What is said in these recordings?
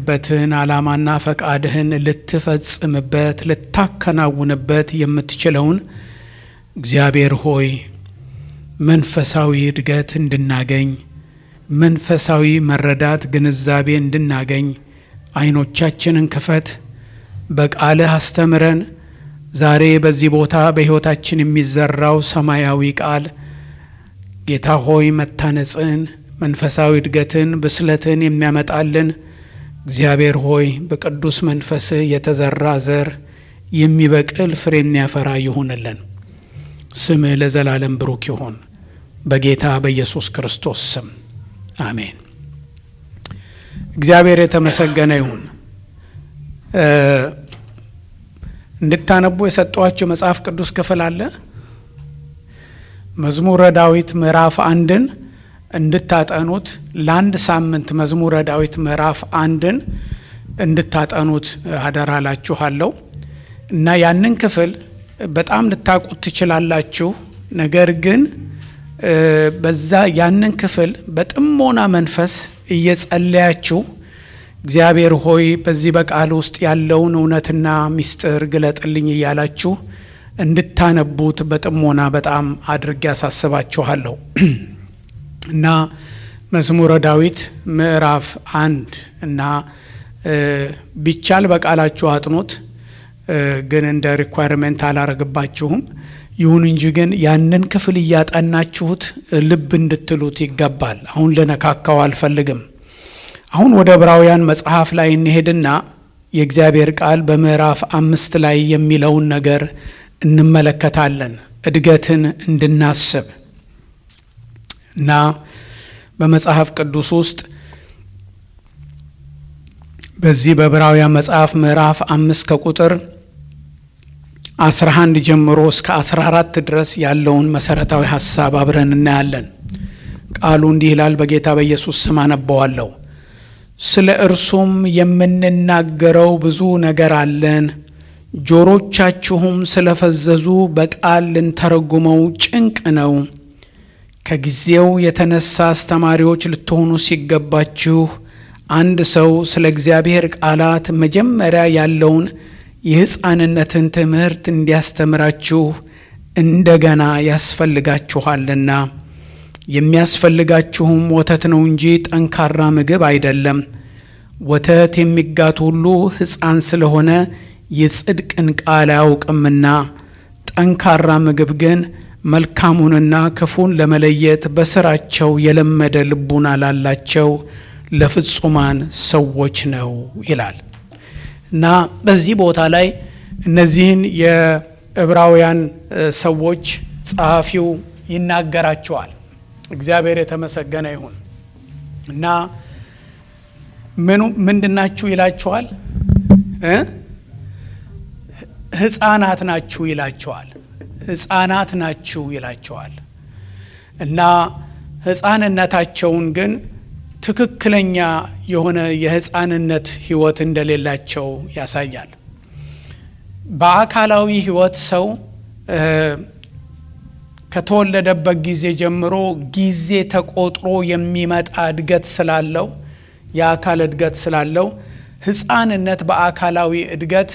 የተላክበትን ዓላማና ፈቃድህን ልትፈጽምበት ልታከናውንበት የምትችለውን እግዚአብሔር ሆይ መንፈሳዊ እድገት እንድናገኝ መንፈሳዊ መረዳት ግንዛቤ እንድናገኝ አይኖቻችንን ክፈት። በቃልህ አስተምረን። ዛሬ በዚህ ቦታ በሕይወታችን የሚዘራው ሰማያዊ ቃል ጌታ ሆይ መታነጽን መንፈሳዊ እድገትን ብስለትን የሚያመጣልን እግዚአብሔር ሆይ በቅዱስ መንፈስህ የተዘራ ዘር የሚበቅል ፍሬ የሚያፈራ ይሁንልን። ስምህ ለዘላለም ብሩክ ይሁን። በጌታ በኢየሱስ ክርስቶስ ስም አሜን። እግዚአብሔር የተመሰገነ ይሁን። እንድታነቡ የሰጠኋችሁ መጽሐፍ ቅዱስ ክፍል አለ። መዝሙረ ዳዊት ምዕራፍ 1ን እንድታጠኑት ለአንድ ሳምንት መዝሙረ ዳዊት ምዕራፍ 1ን እንድታጠኑት አደራላችኋለሁ እና ያንን ክፍል በጣም ልታውቁት ትችላላችሁ። ነገር ግን በዛ ያንን ክፍል በጥሞና መንፈስ እየጸለያችሁ እግዚአብሔር ሆይ በዚህ በቃል ውስጥ ያለውን እውነትና ምስጢር ግለጥልኝ እያላችሁ እንድታነቡት በጥሞና በጣም አድርጌ ያሳስባችኋለሁ እና መዝሙረ ዳዊት ምዕራፍ 1 እና ቢቻል በቃላችሁ አጥኑት። ግን እንደ ሪኳየርመንት አላረግባችሁም። ይሁን እንጂ ግን ያንን ክፍል እያጠናችሁት ልብ እንድትሉት ይገባል። አሁን ልነካካው አልፈልግም። አሁን ወደ ዕብራውያን መጽሐፍ ላይ እንሄድና የእግዚአብሔር ቃል በምዕራፍ 5 ላይ የሚለውን ነገር እንመለከታለን። እድገትን እንድናስብ እና በመጽሐፍ ቅዱስ ውስጥ በዚህ በዕብራውያን መጽሐፍ ምዕራፍ 5 ከቁጥር 11 ጀምሮ እስከ 14 ድረስ ያለውን መሰረታዊ ሐሳብ አብረን እናያለን። ቃሉ እንዲህ ይላል። በጌታ በኢየሱስ ስም አነበዋለሁ። ስለ እርሱም የምንናገረው ብዙ ነገር አለን፣ ጆሮቻችሁም ስለፈዘዙ በቃል ልንተረጉመው ጭንቅ ነው። ከጊዜው የተነሳ አስተማሪዎች ልትሆኑ ሲገባችሁ አንድ ሰው ስለ እግዚአብሔር ቃላት መጀመሪያ ያለውን የሕፃንነትን ትምህርት እንዲያስተምራችሁ እንደገና ያስፈልጋችኋልና የሚያስፈልጋችሁም ወተት ነው እንጂ ጠንካራ ምግብ አይደለም። ወተት የሚጋት ሁሉ ሕፃን ስለሆነ የጽድቅን ቃል አያውቅምና፣ ጠንካራ ምግብ ግን መልካሙንና ክፉን ለመለየት በስራቸው የለመደ ልቡና ላላቸው ለፍጹማን ሰዎች ነው ይላል እና በዚህ ቦታ ላይ እነዚህን የዕብራውያን ሰዎች ጸሐፊው ይናገራቸዋል። እግዚአብሔር የተመሰገነ ይሁን እና ምንድናችሁ ይላቸዋል? ሕፃናት ናችሁ ይላቸዋል። ሕፃናት ናችሁ ይላቸዋል እና ሕፃንነታቸውን ግን ትክክለኛ የሆነ የሕፃንነት ህይወት እንደሌላቸው ያሳያል። በአካላዊ ህይወት ሰው ከተወለደበት ጊዜ ጀምሮ ጊዜ ተቆጥሮ የሚመጣ እድገት ስላለው የአካል እድገት ስላለው ሕፃንነት በአካላዊ እድገት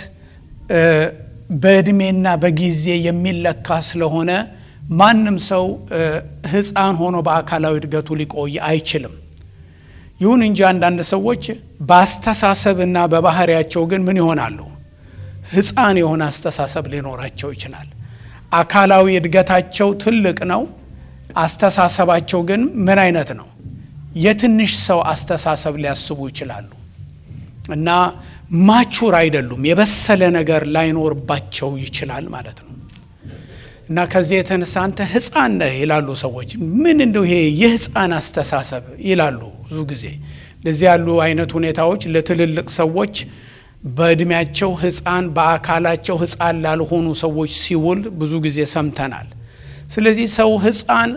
በእድሜና በጊዜ የሚለካ ስለሆነ ማንም ሰው ሕፃን ሆኖ በአካላዊ እድገቱ ሊቆይ አይችልም። ይሁን እንጂ አንዳንድ ሰዎች በአስተሳሰብና በባህሪያቸው ግን ምን ይሆናሉ? ሕፃን የሆነ አስተሳሰብ ሊኖራቸው ይችላል። አካላዊ እድገታቸው ትልቅ ነው፣ አስተሳሰባቸው ግን ምን አይነት ነው? የትንሽ ሰው አስተሳሰብ ሊያስቡ ይችላሉ እና ማቹር አይደሉም። የበሰለ ነገር ላይኖርባቸው ይችላል ማለት ነው እና ከዚህ የተነሳ አንተ ሕፃን ነህ ይላሉ ሰዎች። ምን እንደው ይሄ የሕፃን አስተሳሰብ ይላሉ። ብዙ ጊዜ እንደዚህ ያሉ አይነት ሁኔታዎች ለትልልቅ ሰዎች በእድሜያቸው ሕፃን በአካላቸው ሕፃን ላልሆኑ ሰዎች ሲውል ብዙ ጊዜ ሰምተናል። ስለዚህ ሰው ሕፃን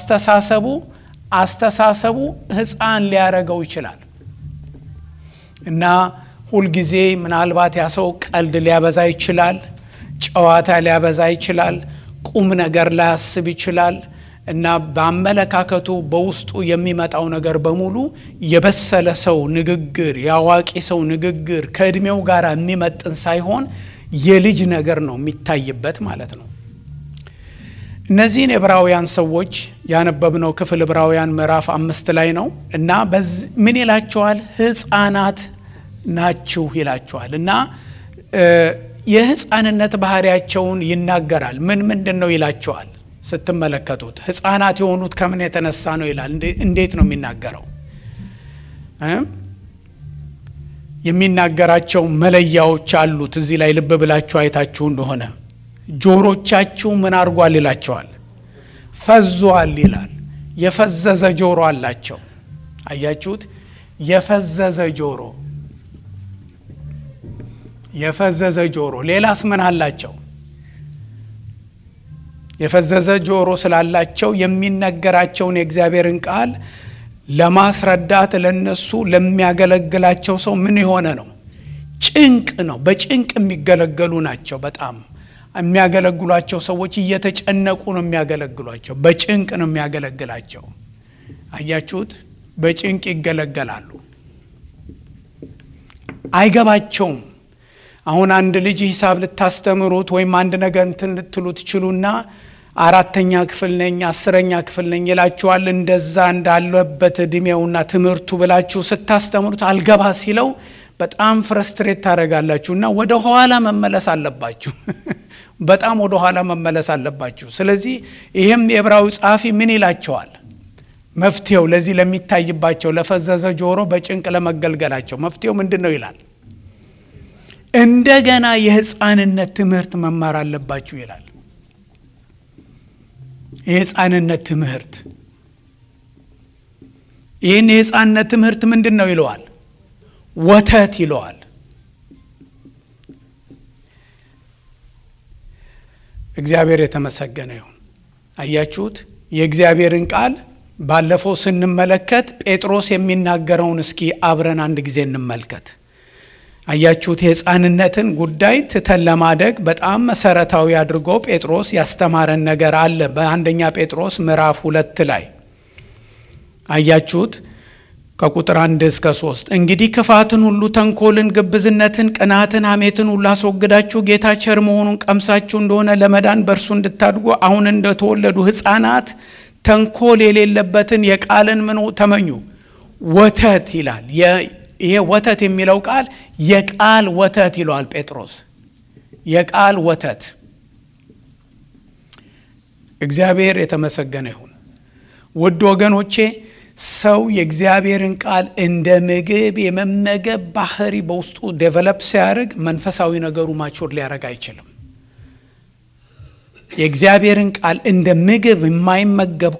አስተሳሰቡ ሕፃን ሊያረገው ይችላል እና ሁልጊዜ ምናልባት ያ ሰው ቀልድ ሊያበዛ ይችላል፣ ጨዋታ ሊያበዛ ይችላል፣ ቁም ነገር ላያስብ ይችላል እና በአመለካከቱ በውስጡ የሚመጣው ነገር በሙሉ የበሰለ ሰው ንግግር፣ የአዋቂ ሰው ንግግር ከእድሜው ጋር የሚመጥን ሳይሆን የልጅ ነገር ነው የሚታይበት ማለት ነው። እነዚህን ዕብራውያን ሰዎች ያነበብነው ክፍል ዕብራውያን ምዕራፍ 5 ላይ ነው እና ምን ይላቸዋል? ሕፃናት ናችሁ ይላቸዋል እና የሕፃንነት ባህሪያቸውን ይናገራል። ምንድን ነው ይላቸዋል? ስትመለከቱት ሕፃናት የሆኑት ከምን የተነሳ ነው ይላል። እንዴት ነው የሚናገረው? የሚናገራቸው መለያዎች አሉት። እዚህ ላይ ልብ ብላችሁ አይታችሁ እንደሆነ ጆሮቻችሁ ምን አድርጓል ይላቸዋል? ፈዟል ይላል። የፈዘዘ ጆሮ አላቸው። አያችሁት? የፈዘዘ ጆሮ፣ የፈዘዘ ጆሮ። ሌላስ ምን አላቸው? የፈዘዘ ጆሮ ስላላቸው የሚነገራቸውን የእግዚአብሔርን ቃል ለማስረዳት ለነሱ ለሚያገለግላቸው ሰው ምን የሆነ ነው? ጭንቅ ነው። በጭንቅ የሚገለገሉ ናቸው። በጣም የሚያገለግሏቸው ሰዎች እየተጨነቁ ነው የሚያገለግሏቸው። በጭንቅ ነው የሚያገለግላቸው። አያችሁት? በጭንቅ ይገለገላሉ። አይገባቸውም። አሁን አንድ ልጅ ሂሳብ ልታስተምሩት ወይም አንድ ነገር እንትን ልትሉት ትችሉና 4ኛ ክፍል ነኝ 10ኛ ክፍል ነኝ ይላችኋል። እንደዛ እንዳለበት እድሜውና ትምህርቱ ብላችሁ ስታስተምሩት አልገባ ሲለው በጣም ፍረስትሬት ታደርጋላችሁና ወደ ኋላ መመለስ አለባችሁ። በጣም ወደ ኋላ መመለስ አለባችሁ። ስለዚህ ይሄም የዕብራዊ ጸሐፊ ምን ይላቸዋል? መፍትሄው ለዚህ ለሚታይባቸው ለፈዘዘ ጆሮ በጭንቅ ለመገልገላቸው መፍትሄው ምንድነው ይላል? እንደገና የሕፃንነት ትምህርት መማር አለባችሁ ይላል። የሕፃንነት ትምህርት፣ ይህን የሕፃንነት ትምህርት ምንድነው ይለዋል? ወተት ይለዋል። እግዚአብሔር የተመሰገነ ይሁን። አያችሁት? የእግዚአብሔርን ቃል ባለፈው ስንመለከት ጴጥሮስ የሚናገረውን እስኪ አብረን አንድ ጊዜ እንመልከት። አያችሁት? የሕፃንነትን ጉዳይ ትተን ለማደግ በጣም መሰረታዊ አድርጎ ጴጥሮስ ያስተማረን ነገር አለ። በአንደኛ ጴጥሮስ ምዕራፍ 2 ላይ አያችሁት? ከቁጥር 1 እስከ 3 እንግዲህ ክፋትን ሁሉ፣ ተንኮልን፣ ግብዝነትን፣ ቅናትን፣ ሐሜትን ሁሉ አስወግዳችሁ ጌታ ቸር መሆኑን ቀምሳችሁ እንደሆነ ለመዳን በእርሱ እንድታድጉ አሁን እንደተወለዱ ሕፃናት ተንኮል የሌለበትን የቃልን ምን ተመኙ? ወተት ይላል። ይሄ ወተት የሚለው ቃል የቃል ወተት ይለዋል ጴጥሮስ። የቃል ወተት። እግዚአብሔር የተመሰገነ ይሁን። ውድ ወገኖቼ ሰው የእግዚአብሔርን ቃል እንደ ምግብ የመመገብ ባህሪ በውስጡ ዴቨሎፕ ሲያደርግ መንፈሳዊ ነገሩ ማቹር ሊያደርግ አይችልም። የእግዚአብሔርን ቃል እንደ ምግብ የማይመገብ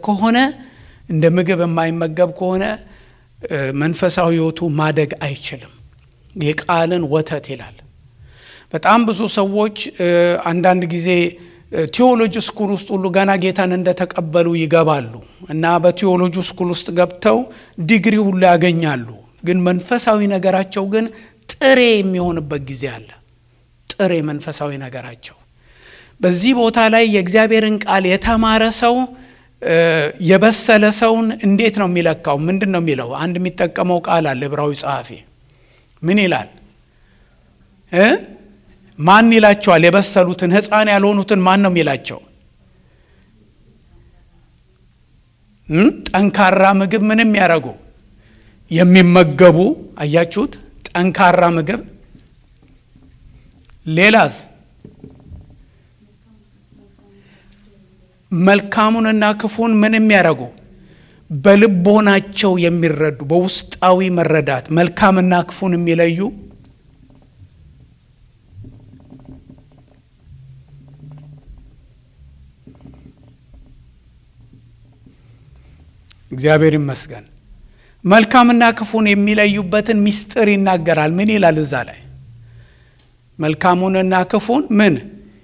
ከሆነ መንፈሳዊ ሕይወቱ ማደግ አይችልም። የቃልን ወተት ይላል። በጣም ብዙ ሰዎች አንዳንድ ጊዜ ቲዮሎጂ ስኩል ውስጥ ሁሉ ገና ጌታን እንደተቀበሉ ይገባሉ እና በቲዮሎጂ ስኩል ውስጥ ገብተው ዲግሪ ሁሉ ያገኛሉ። ግን መንፈሳዊ ነገራቸው ግን ጥሬ የሚሆንበት ጊዜ አለ። ጥሬ መንፈሳዊ ነገራቸው። በዚህ ቦታ ላይ የእግዚአብሔርን ቃል የተማረ ሰው የበሰለ ሰውን እንዴት ነው የሚለካው? ምንድን ነው የሚለው? አንድ የሚጠቀመው ቃል አለ ዕብራዊ ጸሐፊ። ምን ይላል? ማን ይላቸዋል? የበሰሉትን ሕፃን ያልሆኑትን ማን ነው የሚላቸው? ጠንካራ ምግብ ምንም ያደርጉ የሚመገቡ። አያችሁት? ጠንካራ ምግብ። ሌላስ? መልካሙንና ክፉን ምንም ያደርጉ በልቦናቸው የሚረዱ፣ በውስጣዊ መረዳት መልካምና ክፉን የሚለዩ። እግዚአብሔር ይመስገን። መልካምና ክፉን የሚለዩበትን ምስጢር ይናገራል። ምን ይላል እዛ ላይ? መልካሙንና ክፉን ምን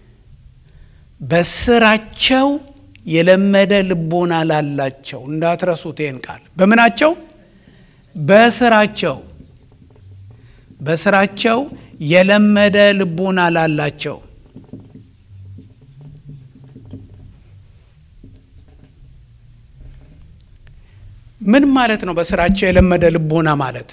በስራቸው የለመደ ልቦና ላላቸው። እንዳትረሱት ይህን ቃል። በምናቸው? በስራቸው የለመደ ልቦና ላላቸው። ምን ማለት ነው? በስራቸው የለመደ ልቦና ማለት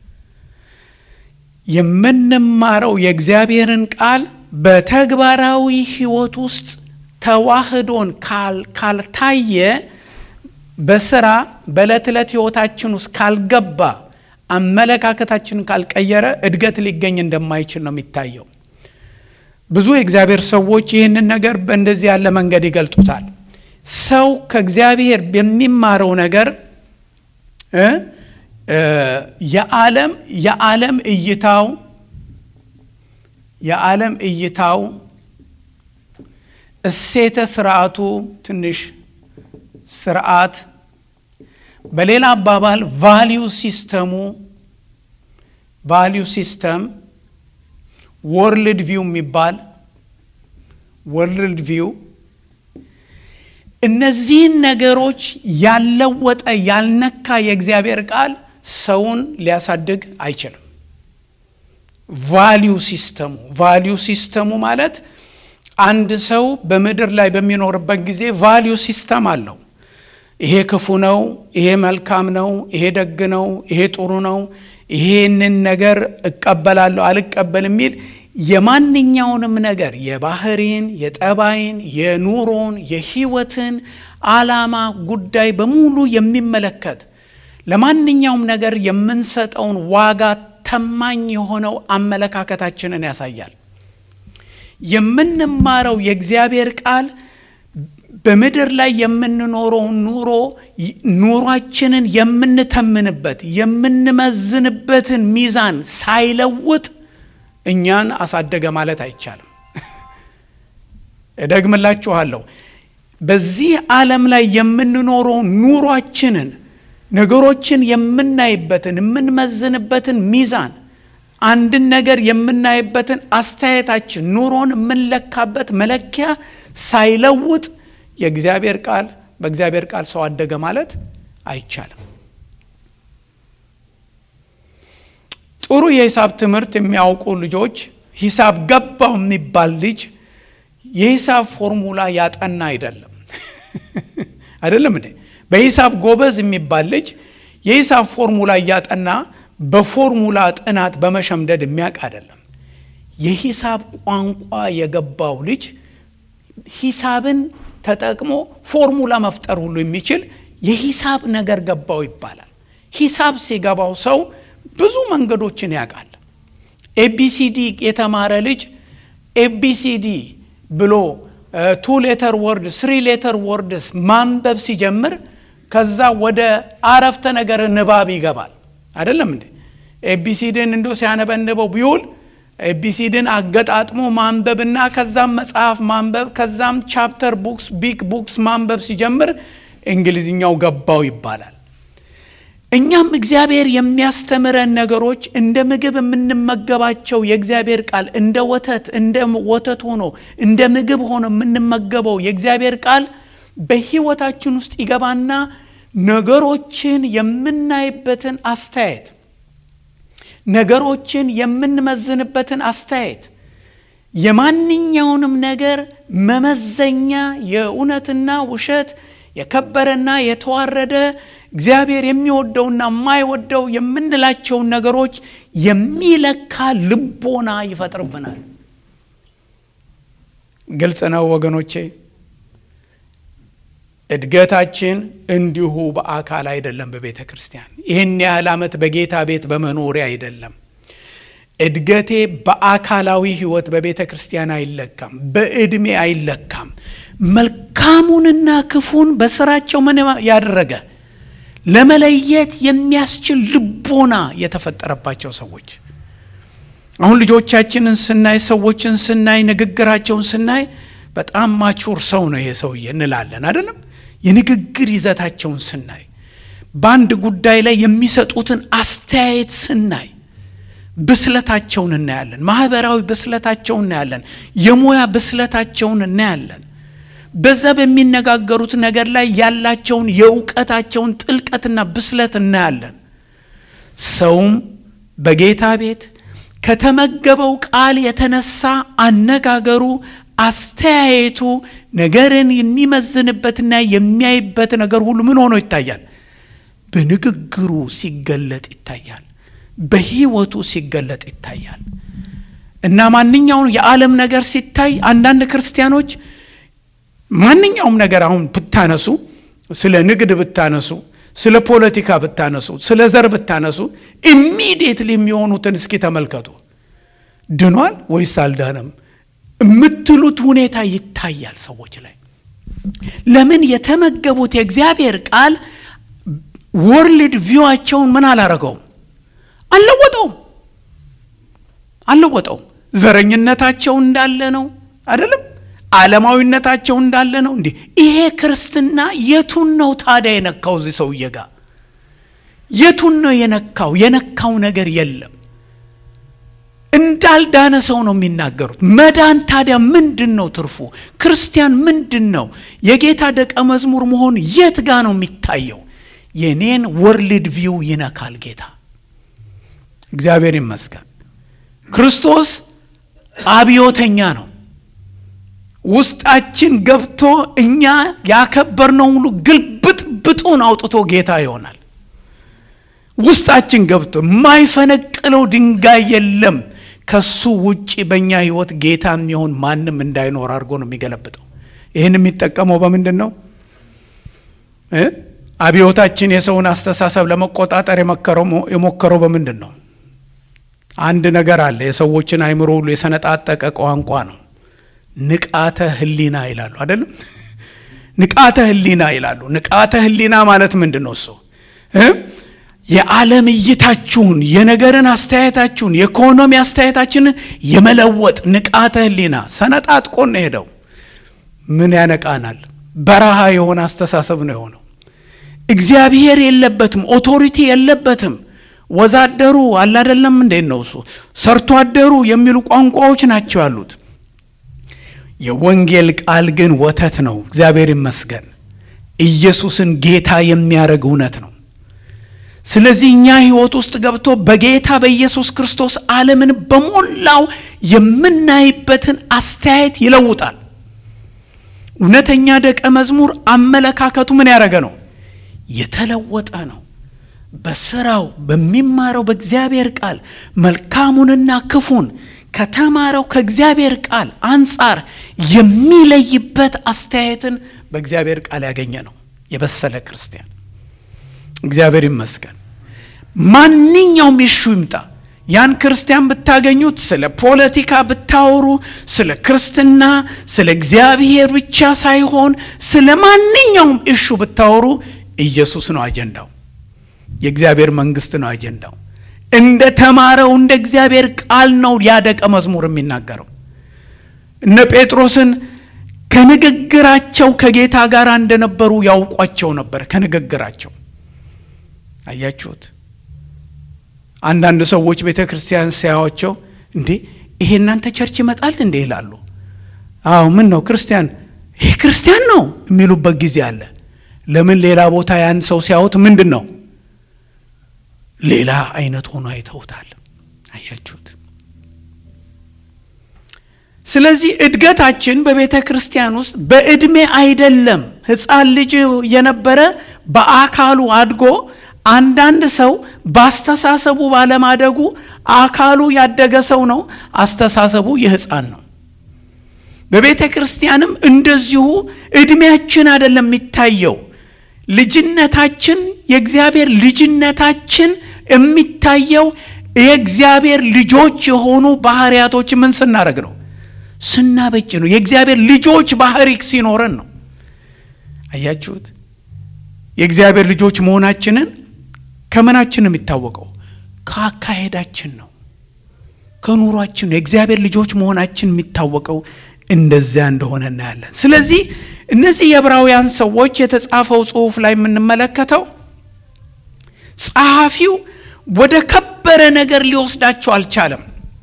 የምንማረው የእግዚአብሔርን ቃል በተግባራዊ ሕይወት ውስጥ ተዋህዶን ካልታየ በስራ በዕለት ዕለት ሕይወታችን ውስጥ ካልገባ አመለካከታችንን ካልቀየረ እድገት ሊገኝ እንደማይችል ነው የሚታየው። ብዙ የእግዚአብሔር ሰዎች ይህንን ነገር በእንደዚህ ያለ መንገድ ይገልጡታል። ሰው ከእግዚአብሔር በሚማረው ነገር የዓለም እይታው እሴተ ስርዓቱ ትንሽ ስርዓት፣ በሌላ አባባል ቫልዩ ሲስተም ወርልድ ቪው የሚባል ወርልድ ቪው እነዚህን ነገሮች ያለወጠ ያልነካ የእግዚአብሔር ቃል ሰውን ሊያሳድግ አይችልም። ቫልዩ ሲስተሙ ማለት አንድ ሰው በምድር ላይ በሚኖርበት ጊዜ ቫልዩ ሲስተም አለው። ይሄ ክፉ ነው፣ ይሄ መልካም ነው፣ ይሄ ደግ ነው፣ ይሄ ጥሩ ነው፣ ይሄንን ነገር እቀበላለሁ አልቀበል የሚል የማንኛውንም ነገር የባህሪን፣ የጠባይን፣ የኑሮን፣ የህይወትን ዓላማ ጉዳይ በሙሉ የሚመለከት ለማንኛውም ነገር የምንሰጠውን ዋጋ ተማኝ የሆነው አመለካከታችንን ያሳያል። የምንማረው የእግዚአብሔር ቃል በምድር ላይ የምንኖረው ኑሯችንን የምንተምንበት የምንመዝንበትን ሚዛን ሳይለውጥ እኛን አሳደገ ማለት አይቻልም። እደግምላችኋለሁ፣ በዚህ ዓለም ላይ የምንኖረው ኑሯችንን ነገሮችን የምናይበትን የምንመዝንበትን ሚዛን አንድን ነገር የምናይበትን አስተያየታችን ኑሮን የምንለካበት መለኪያ ሳይለውጥ የእግዚአብሔር ቃል በእግዚአብሔር ቃል ሰው አደገ ማለት አይቻልም። ጥሩ የሂሳብ ትምህርት የሚያውቁ ልጆች ሂሳብ ገባው የሚባል ልጅ የሂሳብ ፎርሙላ ያጠና አይደለም እንዴ? በሂሳብ ጎበዝ የሚባል ልጅ የሂሳብ ፎርሙላ ያጠና በፎርሙላ ጥናት በመሸምደድ የሚያውቅ አይደለም። የሂሳብ ቋንቋ የገባው ልጅ ሂሳብን ተጠቅሞ ፎርሙላ መፍጠር ሁሉ የሚችል የሂሳብ ነገር ገባው ይባላል። ሂሳብ ሲገባው ሰው ብዙ መንገዶችን ያውቃል። ኤቢሲዲ የተማረ ልጅ ኤቢሲዲ ብሎ 2 ሌተር ወርድ 3 ሌተር ወርድስ ማንበብ ሲጀምር ከዛ ወደ አረፍተ ነገር ንባብ ይገባል አይደለም እንዴ? ኤቢሲዲን እንዶ ሲያነበንበው ቢውል ኤቢሲዲን አገጣጥሞ ማንበብና ከዛም መጽሐፍ ማንበብ ከዛም ቻፕተር ቡክስ ቢግ ቡክስ ማንበብ ሲጀምር እንግሊዝኛው ገባው ይባላል። እኛም እግዚአብሔር የሚያስተምረን ነገሮች እንደ ምግብ የምንመገባቸው የእግዚአብሔር ቃል እንደ ወተት ሆኖ እንደ ምግብ ሆኖ የምንመገበው የእግዚአብሔር ቃል በህይወታችን ውስጥ ይገባና ነገሮችን የምናይበትን አስተያየት ነገሮችን የምንመዝንበትን አስተያየት የማንኛውንም ነገር መመዘኛ የእውነትና ውሸት የከበረና የተዋረደ እግዚአብሔር የሚወደውና የማይወደው የምንላቸውን ነገሮች የሚለካ ልቦና ይፈጥርብናል። ግልጽ ነው ወገኖቼ። እድገታችን እንዲሁ በአካል አይደለም። በቤተ ክርስቲያን ይህን ያህል ዓመት በጌታ ቤት በመኖሪያ አይደለም። እድገቴ በአካላዊ ህይወት በቤተ ክርስቲያን አይለካም፣ በእድሜ አይለካም። መልካሙንና ክፉን በስራቸው ምን ያደረገ ለመለየት የሚያስችል ልቦና የተፈጠረባቸው ሰዎች። አሁን ልጆቻችንን ስናይ፣ ሰዎችን ስናይ፣ ንግግራቸውን ስናይ በጣም ማቹር ሰው ነው ይሄ ሰውዬ እንላለን አይደለም? የንግግር ይዘታቸውን ስናይ፣ በአንድ ጉዳይ ላይ የሚሰጡትን አስተያየት ስናይ ብስለታቸውን እናያለን። ማህበራዊ ብስለታቸውን እናያለን። የሙያ ብስለታቸውን እናያለን። በዛ በሚነጋገሩት ነገር ላይ ያላቸውን የእውቀታቸውን ጥልቀትና ብስለት እናያለን። ሰውም በጌታ ቤት ከተመገበው ቃል የተነሳ አነጋገሩ፣ አስተያየቱ፣ ነገርን የሚመዝንበትና የሚያይበት ነገር ሁሉ ምን ሆኖ ይታያል? በንግግሩ ሲገለጥ ይታያል፣ በህይወቱ ሲገለጥ ይታያል። እና ማንኛውም የዓለም ነገር ሲታይ አንዳንድ ክርስቲያኖች ማንኛውም ነገር አሁን ብታነሱ፣ ስለ ንግድ ብታነሱ፣ ስለ ፖለቲካ ብታነሱ፣ ስለ ዘር ብታነሱ ኢሚዲየትሊ የሚሆኑትን እስኪ ተመልከቱ። ድኗል ወይስ አልዳነም የምትሉት ሁኔታ ይታያል ሰዎች ላይ። ለምን? የተመገቡት የእግዚአብሔር ቃል ወርልድ ቪዋቸውን ምን አላረገውም? አልለወጠውም። ዘረኝነታቸው እንዳለ ነው አይደለም? ዓለማዊነታቸው እንዳለ ነው። እንዴ ይሄ ክርስትና የቱን ነው ታዲያ የነካው? እዚህ ሰውዬ ጋር የቱን ነው የነካው? የነካው ነገር የለም። እንዳልዳነ ሰው ነው የሚናገሩት። መዳን ታዲያ ምንድነው ትርፉ? ክርስቲያን ምንድነው? የጌታ ደቀ መዝሙር መሆን የት ጋር ነው የሚታየው? የኔን ወርልድ ቪው ይነካል ጌታ። እግዚአብሔር ይመስገን። ክርስቶስ አብዮተኛ ነው። ውስጣችን ገብቶ እኛ ያከበርነው ሁሉ ግልብጥብጡን አውጥቶ ጌታ ይሆናል። ውስጣችን ገብቶ የማይፈነቅለው ድንጋይ የለም። ከሱ ውጪ በእኛ ህይወት ጌታ የሚሆን ማንም እንዳይኖር አድርጎ ነው የሚገለብጠው። ይህን የሚጠቀመው በምንድን ነው? አብዮታችን የሰውን አስተሳሰብ ለመቆጣጠር የሞከረው በምንድን ነው? አንድ ነገር አለ። የሰዎችን አይምሮ ሁሉ የሰነጣጠቀ ቋንቋ ነው። ንቃተ ህሊና ይላሉ አይደለም? ንቃተ ህሊና ይላሉ። ንቃተ ህሊና ማለት ምንድነው? እሱ የዓለም እይታችሁን፣ የነገርን አስተያየታችሁን፣ የኢኮኖሚ አስተያየታችንን የመለወጥ ንቃተ ህሊና ሰነጣጥቆን ነው ሄደው። ምን ያነቃናል? በረሃ የሆነ አስተሳሰብ ነው የሆነው። እግዚአብሔር የለበትም፣ ኦቶሪቲ የለበትም። ወዛደሩ አለ አይደለም እንዴ ነው እሱ ሰርቶ አደሩ የሚሉ ቋንቋዎች ናቸው ያሉት። የወንጌል ቃል ግን ወተት ነው። እግዚአብሔር ይመስገን። ኢየሱስን ጌታ የሚያደርግ እውነት ነው። ስለዚህ እኛ ህይወት ውስጥ ገብቶ በጌታ በኢየሱስ ክርስቶስ ዓለምን በሞላው የምናይበትን አስተያየት ይለውጣል። እውነተኛ ደቀ መዝሙር አመለካከቱ ምን ያደረገ ነው? የተለወጠ ነው። በስራው በሚማረው በእግዚአብሔር ቃል መልካሙንና ክፉን ከተማረው ከእግዚአብሔር ቃል አንጻር የሚለይበት አስተያየትን በእግዚአብሔር ቃል ያገኘ ነው የበሰለ ክርስቲያን። እግዚአብሔር ይመስገን። ማንኛውም ኢሹ ይምጣ ያን ክርስቲያን ብታገኙት፣ ስለ ፖለቲካ ብታወሩ፣ ስለ ክርስትና፣ ስለ እግዚአብሔር ብቻ ሳይሆን ስለ ማንኛውም ኢሹ ብታወሩ ኢየሱስ ነው አጀንዳው። የእግዚአብሔር መንግስት ነው አጀንዳው። እንደ ተማረው እንደ እግዚአብሔር ቃል ነው ያደቀ መዝሙር የሚናገረው። እነ ጴጥሮስን ከንግግራቸው ከጌታ ጋር እንደነበሩ ያውቋቸው ነበር። ከንግግራቸው አያችሁት? አንዳንድ ሰዎች ቤተክርስቲያን ሲያዩአቸው እንዴ ይሄ እናንተ ቸርች ይመጣል እንዴ ይላሉ። አዎ ምን ነው ክርስቲያን፣ ይሄ ክርስቲያን ነው የሚሉበት ጊዜ አለ። ለምን? ሌላ ቦታ ያን ሰው ሲያዩት ምንድነው ሌላ አይነት ሆኖ አይተውታል። አያችሁት? ስለዚህ እድገታችን በቤተ ክርስቲያን ውስጥ በእድሜ አይደለም። ሕፃን ልጅ የነበረ በአካሉ አድጎ አንዳንድ ሰው በአስተሳሰቡ ባለማደጉ አካሉ ያደገ ሰው ነው፣ አስተሳሰቡ የሕፃን ነው። በቤተ ክርስቲያንም እንደዚሁ እድሜያችን አይደለም የሚታየው። ልጅነታችን የእግዚአብሔር ልጅነታችን የሚታየው የእግዚአብሔር ልጆች የሆኑ ባህሪያቶች ምን ስናደርግ ነው? ስናበጭ ነው። የእግዚአብሔር ልጆች ባህሪ ሲኖረን ነው። አያችሁት? የእግዚአብሔር ልጆች መሆናችንን ከምናችን የሚታወቀው ከአካሄዳችን ነው፣ ከኑሯችን ነው። የእግዚአብሔር ልጆች መሆናችን የሚታወቀው እንደዚያ እንደሆነ እናያለን። ስለዚህ እነዚህ የዕብራውያን ሰዎች የተጻፈው ጽሑፍ ላይ የምንመለከተው ጸሐፊው ወደ ከበረ ነገር ሊወስዳቸው አልቻለም።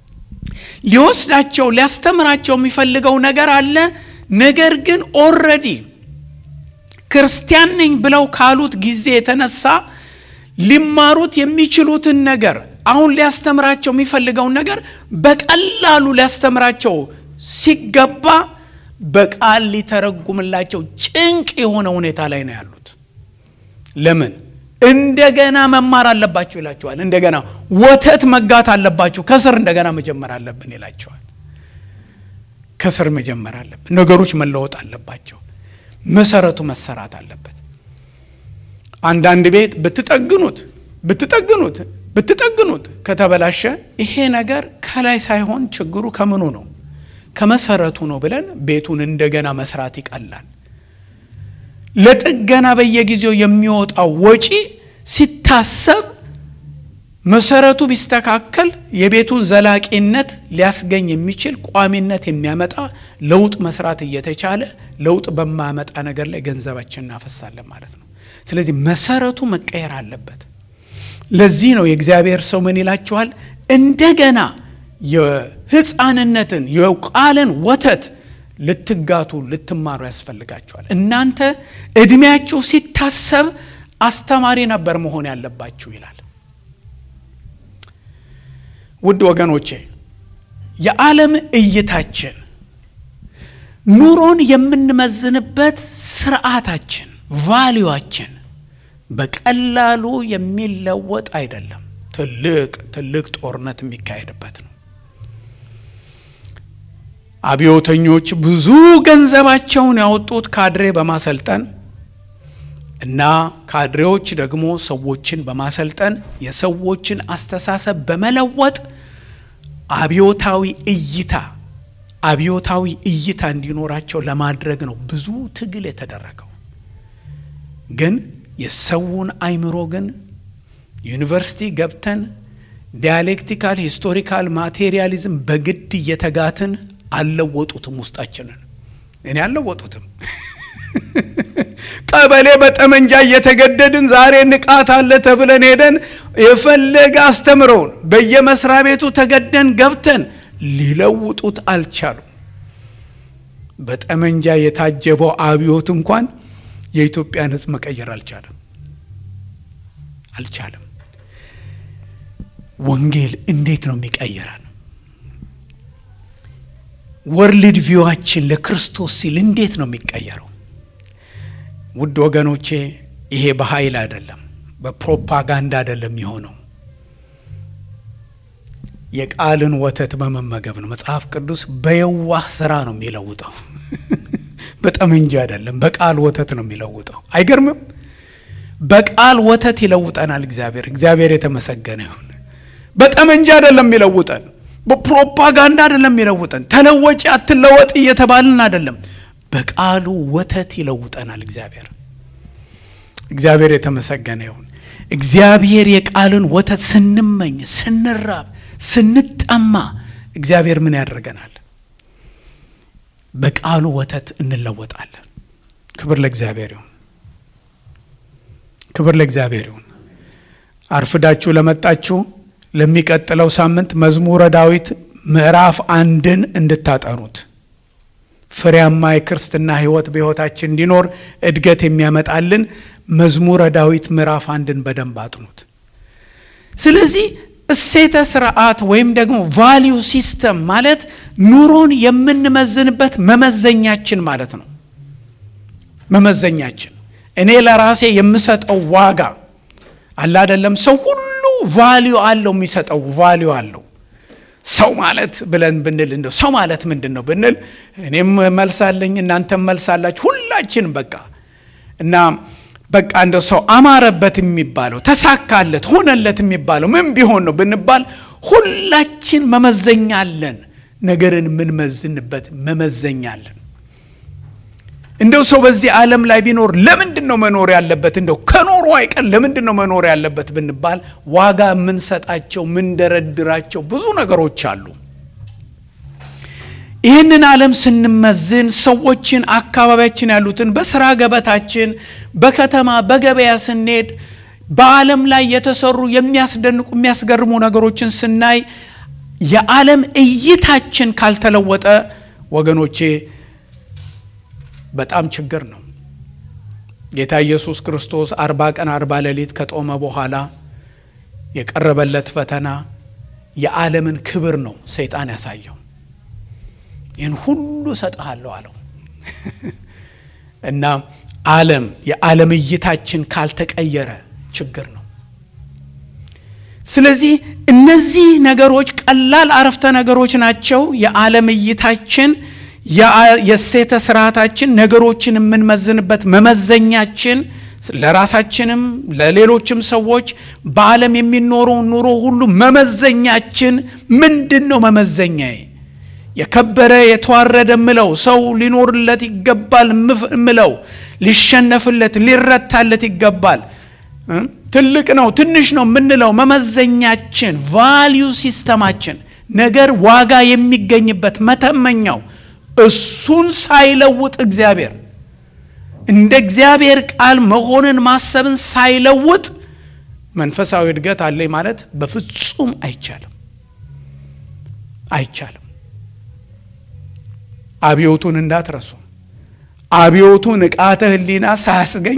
ሊያስተምራቸው የሚፈልገው ነገር አለ። ነገር ግን ኦልሬዲ ክርስቲያን ነኝ ብለው ካሉት ጊዜ የተነሳ ሊማሩት የሚችሉትን ነገር አሁን ሊያስተምራቸው የሚፈልገውን ነገር በቀላሉ ሊያስተምራቸው ሲገባ በቃል ሊተረጉምላቸው ጭንቅ የሆነ ሁኔታ ላይ ነው ያሉት። ለምን? እንደገና መማር አለባችሁ ይላቸዋል። እንደገና ወተት መጋት አለባችሁ፣ ከስር እንደገና መጀመር አለብን ይላቸዋል። ከስር መጀመር አለብን። ነገሮች መለወጥ አለባቸው። መሰረቱ መሰራት አለበት። አንዳንድ ቤት ብትጠግኑት ከተበላሸ ይሄ ነገር ከላይ ሳይሆን ችግሩ ከምኑ ነው? ከመሰረቱ ነው ብለን ቤቱን እንደገና መስራት ይቀላል። ለጥገና በየጊዜው የሚወጣው ወጪ ሲታሰብ መሰረቱ ቢስተካከል የቤቱን ዘላቂነት ሊያስገኝ የሚችል ቋሚነት የሚያመጣ ለውጥ መስራት እየተቻለ ለውጥ በማያመጣ ነገር ላይ ገንዘባችን እናፈሳለን ማለት ነው። ስለዚህ መሰረቱ መቀየር አለበት። ለዚህ ነው የእግዚአብሔር ሰው ምን ይላችኋል? እንደገና የሕፃንነትን የቃልን ወተት ልትማሩ ያስፈልጋችኋል። እናንተ እድሜያችሁ ሲታሰብ አስተማሪ ነበር መሆን ያለባችሁ ይላል። ውድ ወገኖቼ የዓለም እይታችን ኑሮን የምንመዝንበት ስርዓታችን ቫልዩአችን በቀላሉ የሚለወጥ አይደለም። ትልቅ ጦርነት የሚካሄድበት ነው። አብዮተኞች ብዙ ገንዘባቸውን ያወጡት ካድሬ በማሰልጠን እና ካድሬዎች ደግሞ ሰዎችን በማሰልጠን የሰዎችን አስተሳሰብ በመለወጥ አብዮታዊ እይታ እንዲኖራቸው ለማድረግ ነው ብዙ ትግል የተደረገው። ግን የሰውን አይምሮ ግን ዩኒቨርሲቲ ገብተን ዲያሌክቲካል ሂስቶሪካል ማቴሪያሊዝም በግድ እየተጋትን አልለወጡትም። ውስጣችንን እኔ አልለወጡትም። ቀበሌ በጠመንጃ እየተገደድን ዛሬ ንቃት አለ ተብለን ሄደን የፈለገ አስተምረውን በየመስሪያ ቤቱ ተገደን ገብተን ሊለውጡት አልቻሉም። በጠመንጃ የታጀበው አብዮት እንኳን የኢትዮጵያን ሕዝብ መቀየር አልቻለም። ወንጌል እንዴት ነው የሚቀየረን? ወርልድ ቪዋችን ለክርስቶስ ሲል እንዴት ነው የሚቀየረው? ውድ ወገኖቼ ይሄ በኃይል አይደለም፣ በፕሮፓጋንዳ አይደለም የሆነው። የቃልን ወተት በመመገብ ነው። መጽሐፍ ቅዱስ በየዋህ ስራ ነው የሚለውጠው። በጠመንጃ አይደለም፣ በቃል ወተት ነው የሚለውጠው። አይገርምም? በቃል ወተት ይለውጠናል እግዚአብሔር የተመሰገነ ይሁን። በጠመንጃ አይደለም የሚለውጠን፣ በፕሮፓጋንዳ አይደለም የሚለውጠን። ተለወጪ አትለወጥ እየተባልን አይደለም፣ በቃሉ ወተት ይለውጠናል እግዚአብሔር የተመሰገነ ይሁን። እግዚአብሔር የቃልን ወተት ስንመኝ፣ ስንራብ፣ ስንጠማ እግዚአብሔር ምን ያደርገናል? በቃሉ ወተት እንለወጣለን። ክብር ለእግዚአብሔር ይሁን። አርፍዳችሁ ለመጣችሁ ለሚቀጥለው ሳምንት መዝሙረ ዳዊት ምዕራፍ 1ን እንድታጠኑት ፍሬያማ የክርስትና ሕይወት በሕይወታችን እንዲኖር እድገት የሚያመጣልን መዝሙረ ዳዊት ምዕራፍ 1ን በደንብ አጥኑት። ስለዚህ እሴተ ስርዓት ወይም ደግሞ ቫልዩ ሲስተም ማለት ኑሮን የምንመዝንበት መመዘኛችን ማለት ነው። መመዘኛችን እኔ ለራሴ የምሰጠው ዋጋ አለ አይደለም። ሰው ሁሉ ቫልዩ አለው፣ የሚሰጠው ቫልዩ አለው። ሰው ማለት ብለን ብንል እንደው ሰው ማለት ምንድነው ብንል እኔም መልሳለኝ፣ እናንተም መልሳላችሁ፣ ሁላችን እና እንደው ሰው አማረበት የሚባለው ተሳካለት ሆነለት የሚባለው ምን ቢሆን ነው ብንባል ሁላችን መመዘኛለን። ነገርን ምን መዝንበት መመዘኛለን። እንደው ሰው በዚህ ዓለም ላይ ቢኖር ለምንድነው መኖር ያለበት? እንደው ከኖሩ አይቀር ለምንድነው መኖር ያለበት ብንባል ዋጋ ምን ሰጣቸው ምን ደረድራቸው ብዙ ነገሮች አሉ። ይህንን ዓለም ስንመዝን ሰዎችን፣ አካባቢያችን ያሉትን፣ በስራ ገበታችን፣ በከተማ በገበያ ስንሄድ በዓለም ላይ የተሰሩ የሚያስደንቁ የሚያስገርሙ ነገሮችን ስናይ የዓለም እይታችን ካልተለወጠ ወገኖቼ በጣም ችግር ነው። ጌታ ኢየሱስ ክርስቶስ 40 ቀን 40 ሌሊት ከጦመ በኋላ የቀረበለት ፈተና የዓለምን ክብር ነው ሰይጣን ያሳየው። ይህን ሁሉ ሰጣለሁ አለው እና የዓለም እይታችን ካልተቀየረ ችግር ነው። ስለዚህ እነዚህ ነገሮች ቀላል አረፍተ ነገሮች ናቸው። የዓለም እይታችን፣ የእሴተ ስርዓታችን፣ ነገሮችን የምንመዝንበት መመዘኛችን፣ ለራሳችንም ለሌሎችም ሰዎች በዓለም የሚኖረው ኑሮ ሁሉ መመዘኛችን ምንድነው? መመዘኛዬ የከበረ የተዋረደ ምለው ሰው ሊኖርለት ይገባል ምለው ሊሸነፍለት ሊረታለት ይገባል ትልቅ ነው ትንሽ ነው ምንለው መመዘኛችን ቫልዩ ሲስተማችን ነገር ዋጋ የሚገኝበት መተመኛው እሱን ሳይለውጥ እግዚአብሔር እንደ እግዚአብሔር ቃል መሆንን ማሰብን ሳይለውጥ መንፈሳዊ እድገት አለ ማለት በፍጹም አይቻልም። አብዮቱን እንዳትረሱ። አብዮቱ ንቃተ ህሊና ሳያስገኝ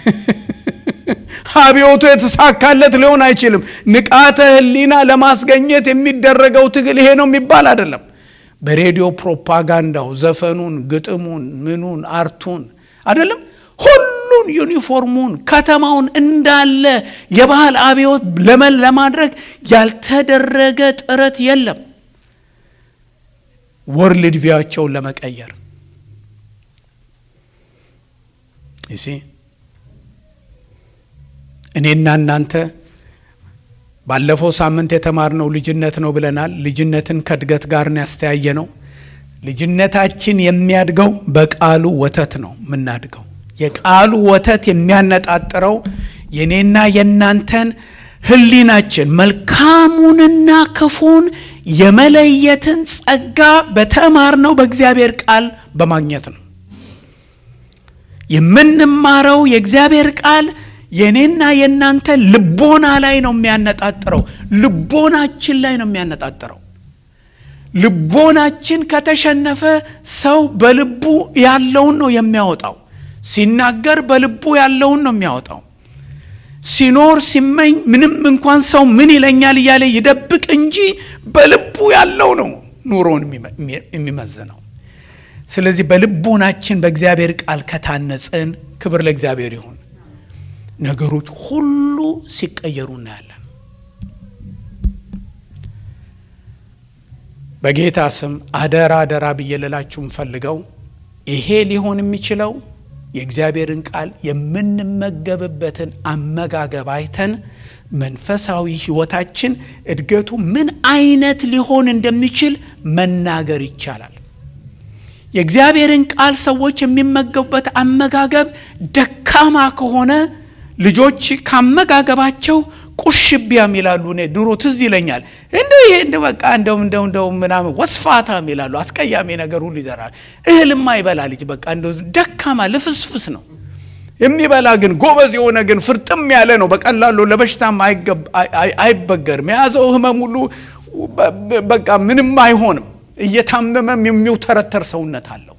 አብዮቱ የተሳካለት ሊሆን አይችልም። ንቃተ ህሊና ለማስገኘት የሚደረገው ትግል ይሄ ነው የሚባል አይደለም። በሬዲዮ ፕሮፓጋንዳው ዘፈኑን ግጥሙን ምኑን አርቱን አይደለም ሁሉን ዩኒፎርሙን ከተማውን እንዳለ የባህል አብዮት ለማድረግ ያልተደረገ ጥረት የለም። ወርልድ ቪያቸውን ለመቀየር እሺ እኔና እናንተ ባለፈው ሳምንት የተማርነው ልጅነት ነው ብለናል። ልጅነትን ከእድገት ጋር ነው ያስተያየነው። ልጅነታችን የሚያድገው በቃሉ ወተት ነው የምናድገው። የቃሉ ወተት የሚያነጣጥረው የኔና የናንተን ህሊናችን መልካሙንና ክፉን የመለየትን ጸጋ በተማርነው በእግዚአብሔር ቃል በማግኘት ነው። የምንማረው የእግዚአብሔር ቃል የኔና የናንተ ልቦና ላይ ነው የሚያነጣጥረው። ልቦናችን ላይ ነው የሚያነጣጥረው። ልቦናችን ከተሸነፈ ሰው በልቡ ያለውን ነው የሚያወጣው። ሲናገር በልቡ ያለውን ነው የሚያወጣው። ሲኖር ሲመኝ ምንም እንኳን ሰው ምን ይለኛል እያለ ይደብቅ እንጂ በልቡ ያለው ነው ኑሮን የሚመዝነው። ስለዚህ በልቦናችን በእግዚአብሔር ቃል ከታነጽን ክብር ለእግዚአብሔር ይሁን ነገሮች ሁሉ ሲቀየሩ እናያለን። በጌታ ስም አደራ ብየለላችሁም ፈልገው ይሄ ሊሆን የሚችለው የእግዚአብሔርን ቃል የምንመገብበትን አመጋገብ አይተን መንፈሳዊ ህይወታችን እድገቱ ምን አይነት ሊሆን እንደሚችል መናገር ይቻላል። የእግዚአብሔርን ቃል ሰዎች የሚመገቡበት አመጋገብ ደካማ ከሆነ ልጆች ካመጋገባቸው ቁሽቢያም ይላሉ። እኔ ድሮ ትዝ ይለኛል እንደው በቃ እንደው ምናምን ወስፋታም ይላሉ። አስቀያሚ ነገር ሁሉ ይዘራል። እህልማ ይበላ ልጅ በቃ እንደው ደካማ ልፍስፍስ ነው የሚበላ ግን ጎበዝ የሆነ ግን ፍርጥም ያለ ነው። በቀላሉ ለበሽታም አይበገርም። የያዘው ህመም ሁሉ በቃ ምንም አይሆንም። እየታመመም የሚውተረተር ሰውነት አለው።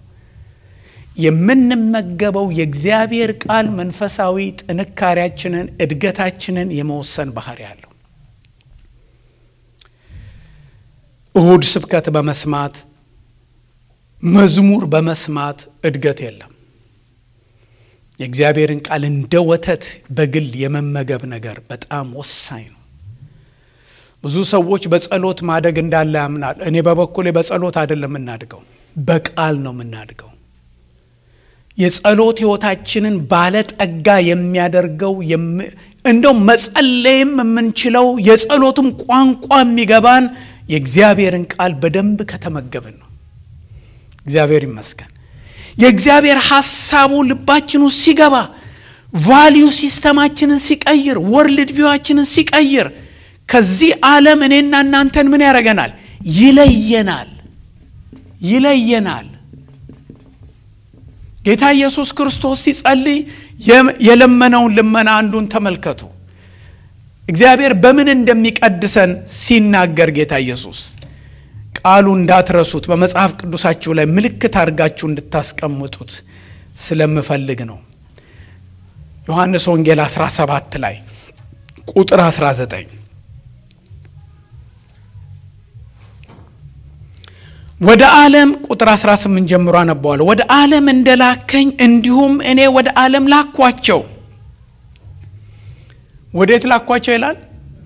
የምንመገበው የእግዚአብሔር ቃል መንፈሳዊ ጥንካሬያችንን እድገታችንን የመወሰን ባህሪ ያለው። እሁድ ስብከት በመስማት መዝሙር በመስማት እድገት የለም። የእግዚአብሔርን ቃል እንደ ወተት በግል የመመገብ ነገር በጣም ወሳኝ ነው። ብዙ ሰዎች በጸሎት ማደግ እንዳለ ያምናል። እኔ በበኩሌ በጸሎት አይደለም እናድገው፣ በቃል ነው የምናድገው። የጸሎት ህይወታችንን ባለጠጋ የሚያደርገው እንደው መጸለይም የምንችለው የጸሎትም ቋንቋ የሚገባን የእግዚአብሔርን ቃል በደንብ ከተመገብን ነው። እግዚአብሔር ይመስገን። የእግዚአብሔር ሐሳቡ ልባችን ውስጥ ሲገባ ቫልዩ ሲስተማችንን ሲቀይር ወርልድ ቪዋችንን ሲቀይር ከዚህ ዓለም እኔና እናንተን ምን ያደርገናል? ይለየናል። ጌታ ኢየሱስ ክርስቶስ ሲጸልይ የለመነውን ልመና አንዱን ተመልከቱ። እግዚአብሔር በምን እንደሚቀድሰን ሲናገር ጌታ ኢየሱስ ቃሉ እንዳትረሱት በመጽሐፍ ቅዱሳችሁ ላይ ምልክት አድርጋችሁ እንድታስቀምጡት ስለምፈልግ ነው። ዮሐንስ ወንጌል 17 ላይ ቁጥር 19 ወደ ዓለም ቁጥር 18 ጀምሮ አነባዋለሁ። ወደ ዓለም እንደላከኝ እንዲሁም እኔ ወደ ዓለም ላኳቸው። ወዴት ላኳቸው ይላል?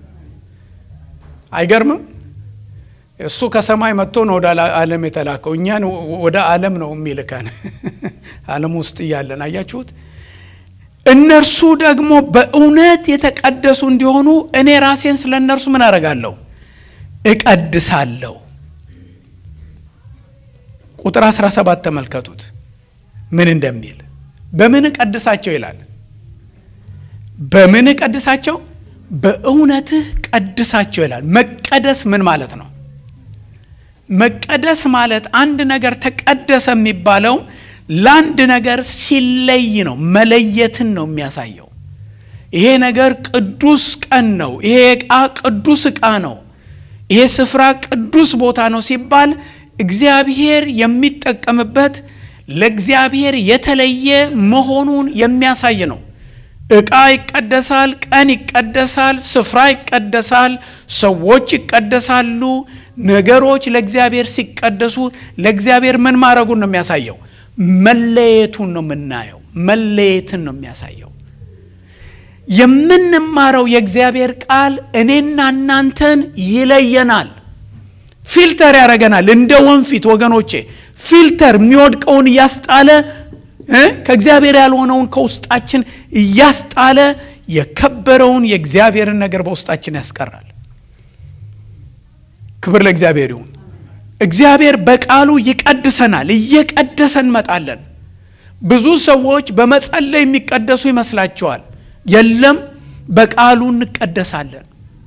አይገርምም? እሱ ከሰማይ መጥቶ ነው ወደ ዓለም የተላከው። እኛን ወደ ዓለም ነው የሚልከን ዓለም ውስጥ እያለን። አያችሁት? እነርሱ ደግሞ በእውነት የተቀደሱ እንዲሆኑ እኔ ራሴን ስለ እነርሱ ምን አደርጋለሁ? እቀድሳለሁ። ቁጥር 17 ተመልከቱት ምን እንደሚል። በምን እቀድሳቸው ይላል? በምን እቀድሳቸው? በእውነትህ ቀድሳቸው ይላል። መቀደስ ምን ማለት ነው? መቀደስ ማለት አንድ ነገር ተቀደሰ የሚባለው ለአንድ ነገር ሲለይ ነው። መለየትን ነው የሚያሳየው። ይሄ ነገር ቅዱስ ቀን ነው፣ ይሄ ዕቃ ቅዱስ ዕቃ ነው፣ ይሄ ስፍራ ቅዱስ ቦታ ነው ሲባል እግዚአብሔር የሚጠቀምበት ለእግዚአብሔር የተለየ መሆኑን የሚያሳይ ነው። ዕቃ ይቀደሳል፣ ቀን ይቀደሳል፣ ስፍራ ይቀደሳል፣ ሰዎች ይቀደሳሉ። ነገሮች ለእግዚአብሔር ሲቀደሱ ለእግዚአብሔር ምን ማድረጉን ነው የሚያሳየው? መለየቱን ነው የምናየው። መለየትን ነው የሚያሳየው። የምንማረው የእግዚአብሔር ቃል እኔና እናንተን ይለየናል፣ ፊልተር ያደርገናል። እንደ ወንፊት ወገኖቼ፣ ፊልተር የሚወድቀውን እያስጣለ ከእግዚአብሔር ያልሆነውን ከውስጣችን እያስጣለ የከበረውን የእግዚአብሔርን ነገር በውስጣችን ያስቀራል። ክብር ለእግዚአብሔር ይሁን። እግዚአብሔር በቃሉ ይቀድሰናል። እየቀደሰን መጣለን። ብዙ ሰዎች በመጸለይ የሚቀደሱ ይመስላቸዋል። የለም፣ በቃሉ እንቀደሳለን።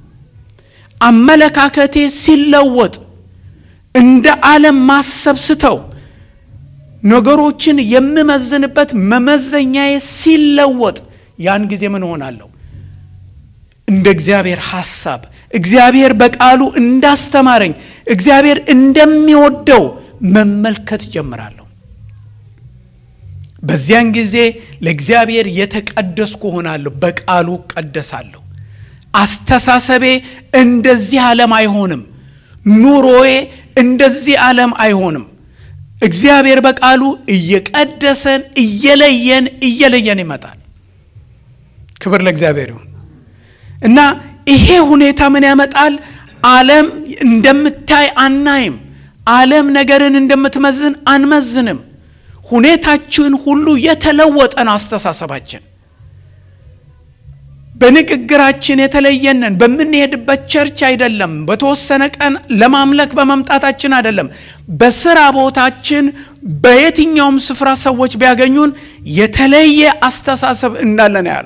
አመለካከቴ ሲለወጥ፣ እንደ ዓለም ማሰብ ስተው፣ ነገሮችን የምመዝንበት መመዘኛዬ ሲለወጥ፣ ያን ጊዜ ምን ሆናለሁ? እንደ እግዚአብሔር ሐሳብ፣ እግዚአብሔር በቃሉ እንዳስተማረኝ፣ እግዚአብሔር እንደሚወደው መመልከት ጀምራለሁ። በዚያን ጊዜ ለእግዚአብሔር የተቀደስኩ ሆናለሁ። በቃሉ ቀደሳለሁ። አስተሳሰቤ እንደዚህ ዓለም አይሆንም። ኑሮዬ እንደዚህ ዓለም አይሆንም። እግዚአብሔር በቃሉ እየቀደሰን እየለየን ይመጣል። ክብር ለእግዚአብሔር ይሁን። እና ይሄ ሁኔታ ምን ያመጣል? ዓለም እንደምታይ አናይም። ዓለም ነገርን እንደምትመዝን አንመዝንም። ሁኔታችን ሁሉ የተለወጠን፣ አስተሳሰባችን በንግግራችን የተለየነን። በምንሄድበት ቸርች አይደለም፣ በተወሰነ ቀን ለማምለክ በመምጣታችን አይደለም። በስራ ቦታችን፣ በየትኛውም ስፍራ ሰዎች ቢያገኙን የተለየ አስተሳሰብ እንዳለን ያሉ።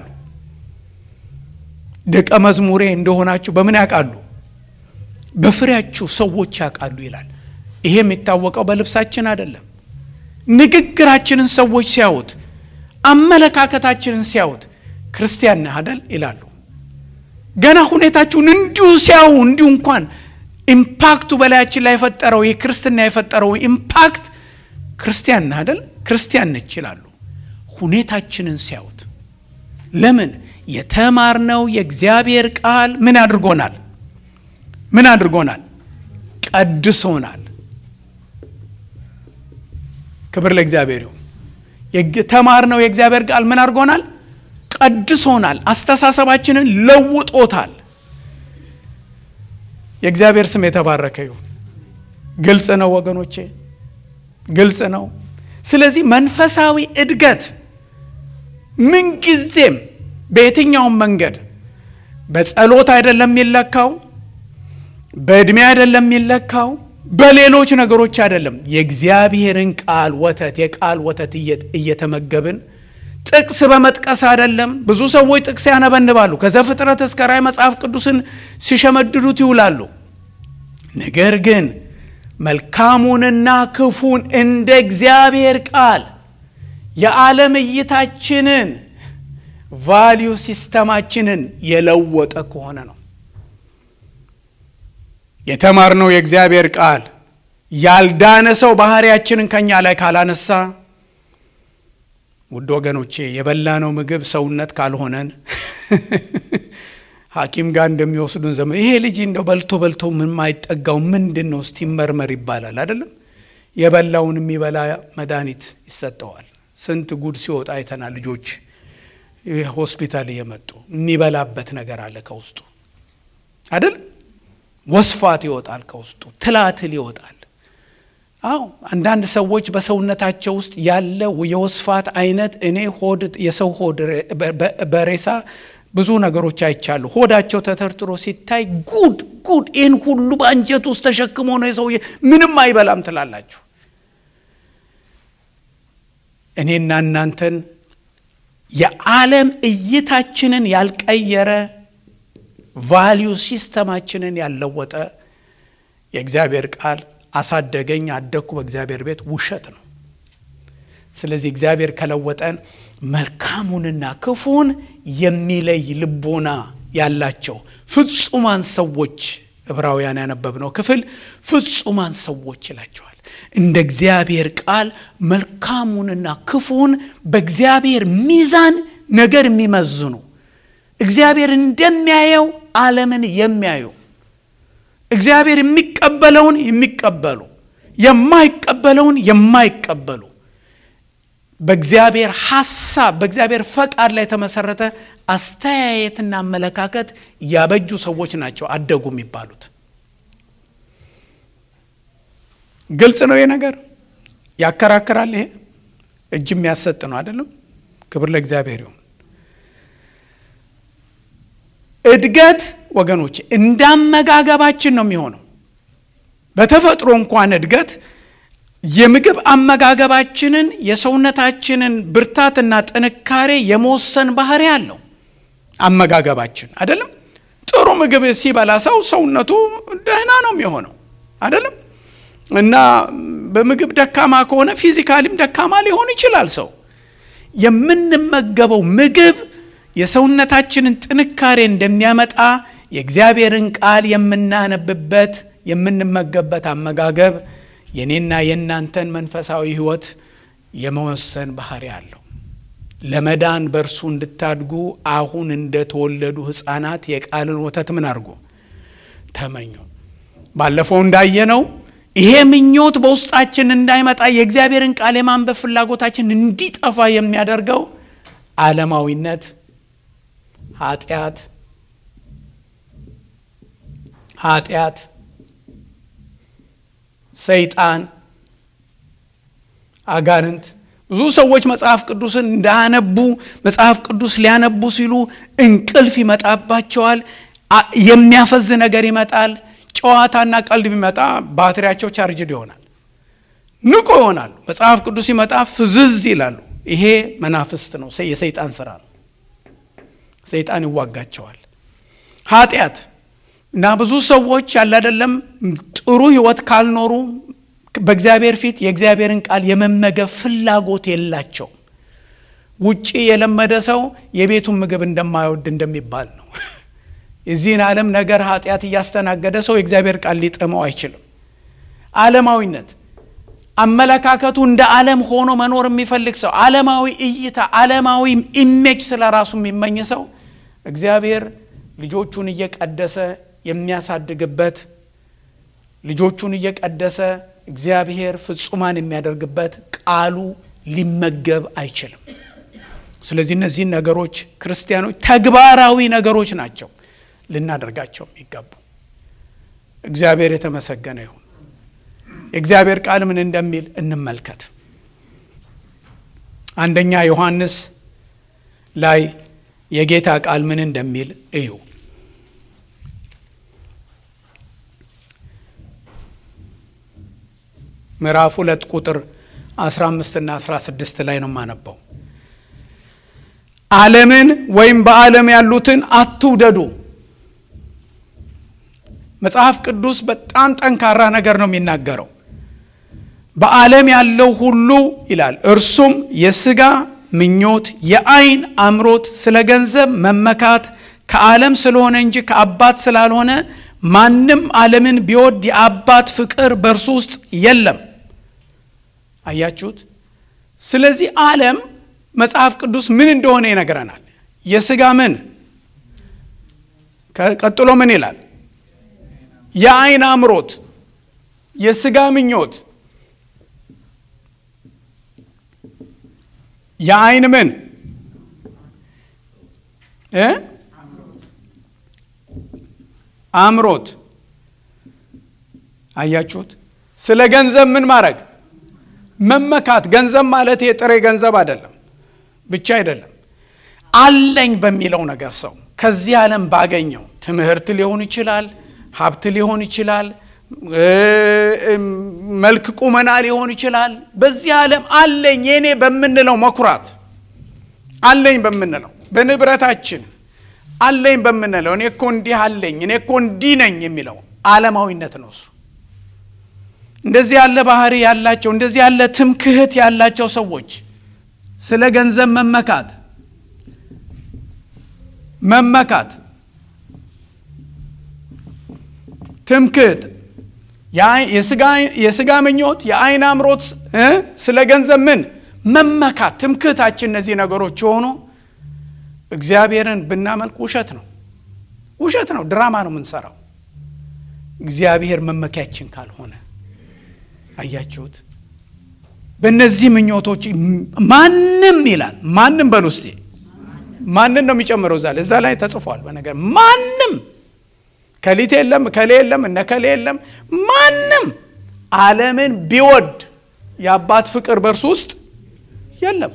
ደቀ መዝሙሬ እንደሆናችሁ በምን ያውቃሉ? በፍሬያችሁ ሰዎች ያውቃሉ ይላል። ይሄ የሚታወቀው በልብሳችን አይደለም። ንግግራችንን ሰዎች ሲያዩት፣ አመለካከታችንን ሲያዩት ክርስቲያን ነህ አይደል ይላሉ። ገና ሁኔታችሁን እንዲሁ ሲያዩ፣ እንዲሁ እንኳን ኢምፓክቱ በላያችን ላይ የፈጠረው የክርስትና የፈጠረው ኢምፓክት ክርስቲያን ነህ አይደል፣ ክርስቲያን ነች ይላሉ። ሁኔታችንን ሲያዩት። ለምን? የተማርነው የእግዚአብሔር ቃል ምን አድርጎናል? ምን አድርጎናል? ቀድሶናል። ክብር ለእግዚአብሔር ይሁን። የተማርነው የእግዚአብሔር ቃል ምን አድርጎናል? ቀድሶናል። አስተሳሰባችንን ለውጦታል። የእግዚአብሔር ስም የተባረከ ይሁን። ግልጽ ነው ወገኖቼ፣ ግልጽ ነው። ስለዚህ መንፈሳዊ እድገት ምንጊዜም በየትኛውም መንገድ በጸሎት አይደለም የሚለካው፣ በእድሜ አይደለም የሚለካው፣ በሌሎች ነገሮች አይደለም። የእግዚአብሔርን ቃል ወተት፣ የቃል ወተት እየተመገብን ጥቅስ በመጥቀስ አይደለም። ብዙ ሰዎች ጥቅስ ያነበንባሉ። ከዘፍጥረት እስከ ራዕይ መጽሐፍ ቅዱስን ሲሸመድዱት ይውላሉ። ነገር ግን መልካሙንና ክፉን እንደ እግዚአብሔር ቃል የዓለም እይታችንን ቫልዩ ሲስተማችንን የለወጠ ከሆነ ነው። የተማርነው የእግዚአብሔር ቃል ያልዳነ ሰው ባህሪያችንን ከኛ ላይ ካላነሳ፣ ውድ ወገኖቼ፣ የበላነው ምግብ ሰውነት ካልሆነን ሐኪም ጋር እንደሚወስዱን ዘመን ይሄ ልጅ እንደው በልቶ ምን ማይጠጋው ምንድነው እስቲ መርመር ይባላል አይደለም? የበላውን የሚበላ መድኃኒት ይሰጠዋል። ስንት ጉድ ሲወጣ አይተናል። ልጆች ሆስፒታል እየመጡ የሚበላበት ነገር አለ ከውስጡ አይደል? ወስፋት ይወጣል ከውስጡ፣ ትላትል ይወጣል። አዎ አንዳንድ ሰዎች በሰውነታቸው ውስጥ ያለ የወስፋት አይነት እኔ የሰው ሆድ በሬሳ ብዙ ነገሮች አይቻሉ። ሆዳቸው ተተርትሮ ሲታይ ጉድ ይህን ሁሉ በአንጀት ውስጥ ተሸክሞ ነው የሰውዬ ምንም አይበላም ትላላችሁ። እኔና እናንተን የዓለም እይታችንን ያልቀየረ ቫልዩ ሲስተማችንን ያለወጠ የእግዚአብሔር ቃል አሳደገኝ አደግኩ በእግዚአብሔር ቤት ውሸት ነው። ስለዚህ እግዚአብሔር ከለወጠን መልካሙንና ክፉን የሚለይ ልቦና ያላቸው ፍጹማን ሰዎች፣ ዕብራውያን ያነበብነው ክፍል ፍጹማን ሰዎች ይላቸዋል። እንደ እግዚአብሔር ቃል መልካሙንና ክፉን በእግዚአብሔር ሚዛን ነገር የሚመዝኑ፣ እግዚአብሔር እንደሚያየው ዓለምን የሚያዩ፣ እግዚአብሔር የሚቀበለውን የሚቀበሉ፣ የማይቀበለውን የማይቀበሉ፣ በእግዚአብሔር ሐሳብ በእግዚአብሔር ፈቃድ ላይ የተመሰረተ አስተያየትና አመለካከት ያበጁ ሰዎች ናቸው አደጉ የሚባሉት። ግልጽ ነው ይሄ ነገር። ያከራክራል። ይሄ እጅ የሚያሰጥ ነው አይደለም? ክብር ለእግዚአብሔር ይሁን። እድገት ወገኖች እንዳመጋገባችን ነው የሚሆነው። በተፈጥሮ እንኳን እድገት የምግብ አመጋገባችንን የሰውነታችንን ብርታትና ጥንካሬ የመወሰን ባህሪ አለው። አመጋገባችን አይደለም? ጥሩ ምግብ ሲበላ ሰውነቱ ደህና ነው የሚሆነው አይደለም? እና በምግብ ደካማ ከሆነ ፊዚካሊም ደካማ ሊሆን ይችላል ሰው። የምንመገበው ምግብ የሰውነታችንን ጥንካሬ እንደሚያመጣ የእግዚአብሔርን ቃል የምናነብበት የምንመገብበት አመጋገብ የኔና የናንተን መንፈሳዊ ሕይወት የመወሰን ባህሪ አለው። ለመዳን በእርሱ እንድታድጉ አሁን እንደተወለዱ ሕፃናት የቃልን ወተት ምን አድርጉ? ተመኙ። ባለፈው እንዳየነው ይሄ ምኞት በውስጣችን እንዳይመጣ የእግዚአብሔርን ቃል የማንበብ ፍላጎታችን እንዲጠፋ የሚያደርገው ዓለማዊነት፣ ኃጢአት፣ ሰይጣን፣ አጋንንት። ብዙ ሰዎች መጽሐፍ ቅዱስን እንዳያነቡ መጽሐፍ ቅዱስ ሊያነቡ ሲሉ እንቅልፍ ይመጣባቸዋል። የሚያፈዝ ነገር ይመጣል። ጨዋታና ቀልድ ቢመጣ ባትሪያቸው ቻርጅድ ይሆናል፣ ንቁ ይሆናሉ። መጽሐፍ ቅዱስ ሲመጣ ፍዝዝ ይላሉ። ይሄ መናፍስት ነው፣ የሰይጣን ስራ ነው። ሰይጣን ይዋጋቸዋል። ኃጢአት እና ብዙ ሰዎች ያለ አይደለም ጥሩ ህይወት ካልኖሩ በእግዚአብሔር ፊት የእግዚአብሔርን ቃል የመመገብ ፍላጎት የላቸው። ውጪ የለመደ ሰው የቤቱን ምግብ እንደማይወድ እንደሚባል ነው። የዚህን ዓለም ነገር ኃጢአት እያስተናገደ ሰው የእግዚአብሔር ቃል ሊጥመው አይችልም። ዓለማዊነት፣ አመለካከቱ እንደ ዓለም ሆኖ መኖር የሚፈልግ ሰው፣ ዓለማዊ እይታ፣ ዓለማዊ ኢሜጅ ስለራሱ የሚመኝ ሰው እግዚአብሔር ልጆቹን እየቀደሰ የሚያሳድግበት፣ ልጆቹን እየቀደሰ እግዚአብሔር ፍጹማን የሚያደርግበት ቃሉ ሊመገብ አይችልም። ስለዚህ እነዚህ ነገሮች ክርስቲያኖች ተግባራዊ ነገሮች ናቸው ልናደርጋቸው የሚገቡ። እግዚአብሔር የተመሰገነ ይሁን። የእግዚአብሔር ቃል ምን እንደሚል እንመልከት። አንደኛ ዮሐንስ ላይ የጌታ ቃል ምን እንደሚል እዩ። ምዕራፍ 2 ቁጥር 15 እና 16 ላይ ነው የማነበው። ዓለምን ወይም በዓለም ያሉትን አትውደዱ። መጽሐፍ ቅዱስ በጣም ጠንካራ ነገር ነው የሚናገረው። በዓለም ያለው ሁሉ ይላል፣ እርሱም የሥጋ ምኞት፣ የዓይን አምሮት፣ ስለ ገንዘብ መመካት ከዓለም ስለሆነ እንጂ ከአባት ስላልሆነ ማንም ዓለምን ቢወድ የአባት ፍቅር በእርሱ ውስጥ የለም። አያችሁት? ስለዚህ ዓለም መጽሐፍ ቅዱስ ምን እንደሆነ ይነግረናል። የሥጋ ምን፣ ቀጥሎ ምን ይላል? የዓይን አምሮት፣ የሥጋ ምኞት፣ የዓይን ምን፣ አምሮት። አያችሁት? ስለ ገንዘብ ምን ማድረግ? መመካት። ገንዘብ ማለት የጥሬ ገንዘብ አይደለም ብቻ አይደለም። አለኝ በሚለው ነገር ሰው ከዚህ ዓለም ባገኘው ትምህርት ሊሆን ይችላል፣ ሀብት ሊሆን ይችላል፣ መልክ ቁመና ሊሆን ይችላል። በዚህ ዓለም አለኝ የኔ በምንለው መኩራት፣ አለኝ በምንለው በንብረታችን አለኝ በምንለው እኔ እኮ እንዲህ አለኝ እኔ እኮ እንዲህ ነኝ የሚለው ዓለማዊነት ነው እሱ። እንደዚህ ያለ ባህሪ ያላቸው እንደዚህ ያለ ትምክህት ያላቸው ሰዎች ስለ ገንዘብ መመካት ትምክህት፣ የስጋ ምኞት፣ የአይን አምሮት፣ ስለ ገንዘብ ምን መመካት፣ ትምክህታችን እነዚህ ነገሮች የሆኑ እግዚአብሔርን ብናመልክ ውሸት ነው፣ ድራማ ነው የምንሰራው። እግዚአብሔር መመኪያችን ካልሆነ አያችሁት? በእነዚህ ምኞቶች ማንም ይላል። ማንም በሉ እስቲ ማንን ነው የሚጨምረው? እዛ ላይ ተጽፏል። በነገር ማንም ከሊት የለም ከሌ የለም እነ ከሌ የለም። ማንም ዓለምን ቢወድ የአባት ፍቅር በእርሱ ውስጥ የለም።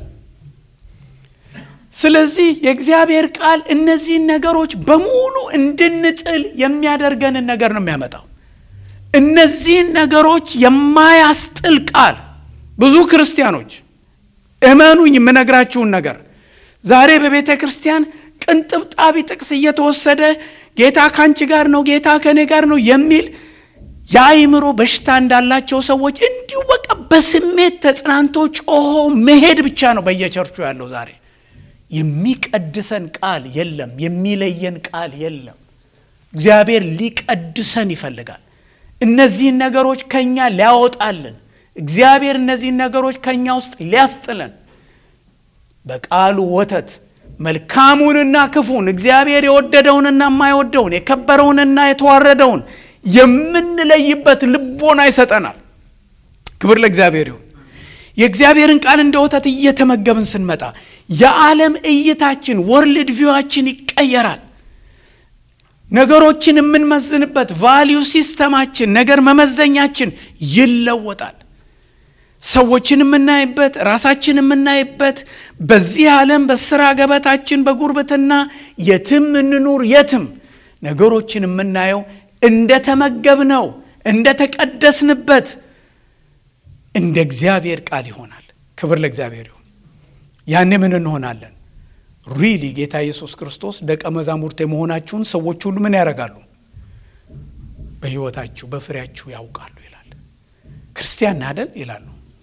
ስለዚህ የእግዚአብሔር ቃል እነዚህን ነገሮች በሙሉ እንድንጥል የሚያደርገንን ነገር ነው የሚያመጣው። እነዚህን ነገሮች የማያስጥል ቃል ብዙ ክርስቲያኖች እመኑኝ የምነግራችሁን ነገር ዛሬ በቤተ ክርስቲያን ቅንጥብጣቢ ጥቅስ እየተወሰደ ጌታ ካንቺ ጋር ነው ጌታ ከኔ ጋር ነው የሚል የአእምሮ በሽታ እንዳላቸው ሰዎች እንዲሁ በቃ በስሜት ተጽናንቶ ጮሆ መሄድ ብቻ ነው በየቸርቹ ያለው። ዛሬ የሚቀድሰን ቃል የለም፣ የሚለየን ቃል የለም። እግዚአብሔር ሊቀድሰን ይፈልጋል። እነዚህን ነገሮች ከኛ ሊያወጣልን፣ እግዚአብሔር እነዚህን ነገሮች ከኛ ውስጥ ሊያስጥለን በቃሉ ወተት መልካሙንና ክፉን፣ እግዚአብሔር የወደደውንና የማይወደውን፣ የከበረውንና የተዋረደውን የምንለይበት ልቦና ይሰጠናል። ክብር ለእግዚአብሔር ይሁን። የእግዚአብሔርን ቃል እንደ ወተት እየተመገብን ስንመጣ የዓለም እይታችን ወርልድ ቪዋችን ይቀየራል። ነገሮችን የምንመዝንበት ቫልዩ ሲስተማችን፣ ነገር መመዘኛችን ይለወጣል። ሰዎችን የምናይበት፣ ራሳችን የምናይበት፣ በዚህ ዓለም በስራ ገበታችን በጉርብትና የትም እንኑር የትም ነገሮችን የምናየው እንደተመገብነው እንደተቀደስንበት እንደ እግዚአብሔር ቃል ይሆናል። ክብር ለእግዚአብሔር ይሁን። ያኔ ምን እንሆናለን? ሪሊ ጌታ ኢየሱስ ክርስቶስ ደቀ መዛሙርት የመሆናችሁን ሰዎች ሁሉ ምን ያደርጋሉ? በሕይወታችሁ በፍሬያችሁ ያውቃሉ ይላል። ክርስቲያን አይደል ይላሉ።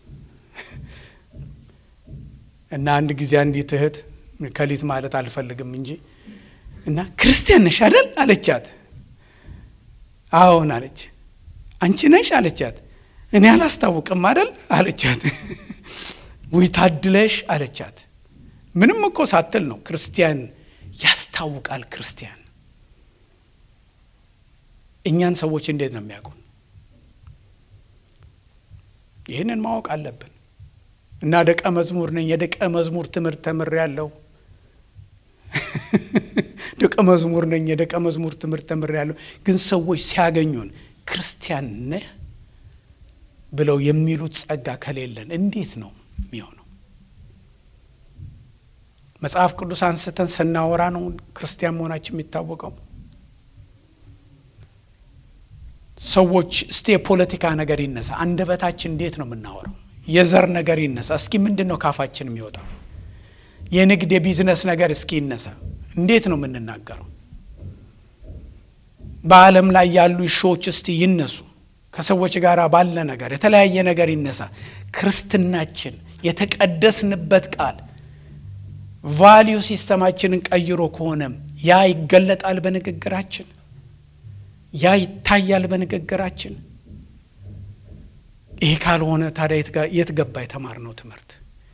እና አንድ ጊዜ አንዲት እህት ከሊት ማለት አልፈልግም እንጂ እና ክርስቲያን ነሽ አይደል አለቻት። አዎን አለች። አንቺ ነሽ አለቻት። እኔ አላስታውቅም አይደል አለቻት። ወይ ታድለሽ አለቻት። ምንም እኮ ሳትል ነው። ክርስቲያን ያስታውቃል። ክርስቲያን እኛን ሰዎች እንዴት ነው የሚያውቁን? ይህንን ማወቅ አለብን። እና ደቀ መዝሙር ነኝ፣ የደቀ መዝሙር ትምህርት ተምሬያለሁ። ደቀ መዝሙር ነኝ፣ የደቀ መዝሙር ትምህርት ተምሬያለሁ። ግን ሰዎች ሲያገኙን ክርስቲያን ነህ ብለው የሚሉት ጸጋ ከሌለን እንዴት ነው የሚሆነው? መጽሐፍ ቅዱስ አንስተን ስናወራ ነው ክርስቲያን መሆናችን የሚታወቀው። ሰዎች እስቲ የፖለቲካ ነገር ይነሳ፣ አንደበታችን እንዴት ነው የምናወራው? የዘር ነገር ይነሳ፣ እስኪ ምንድነው ካፋችን የሚወጣው? የንግድ የቢዝነስ ነገር እስኪ ይነሳ፣ እንዴት ነው የምንናገረው? በዓለም ላይ ያሉ ሾዎች እስቲ ይነሱ፣ ከሰዎች ጋር ባለ ነገር የተለያየ ነገር ይነሳ። ክርስትናችን የተቀደስንበት ቃል ቫልዩ ሲስተማችንን ቀይሮ ከሆነም ያ ይገለጣል በንግግራችን፣ ያ ይታያል በንግግራችን። ይሄ ካልሆነ ታዲያ የት ገባ የተማርነው ትምህርት?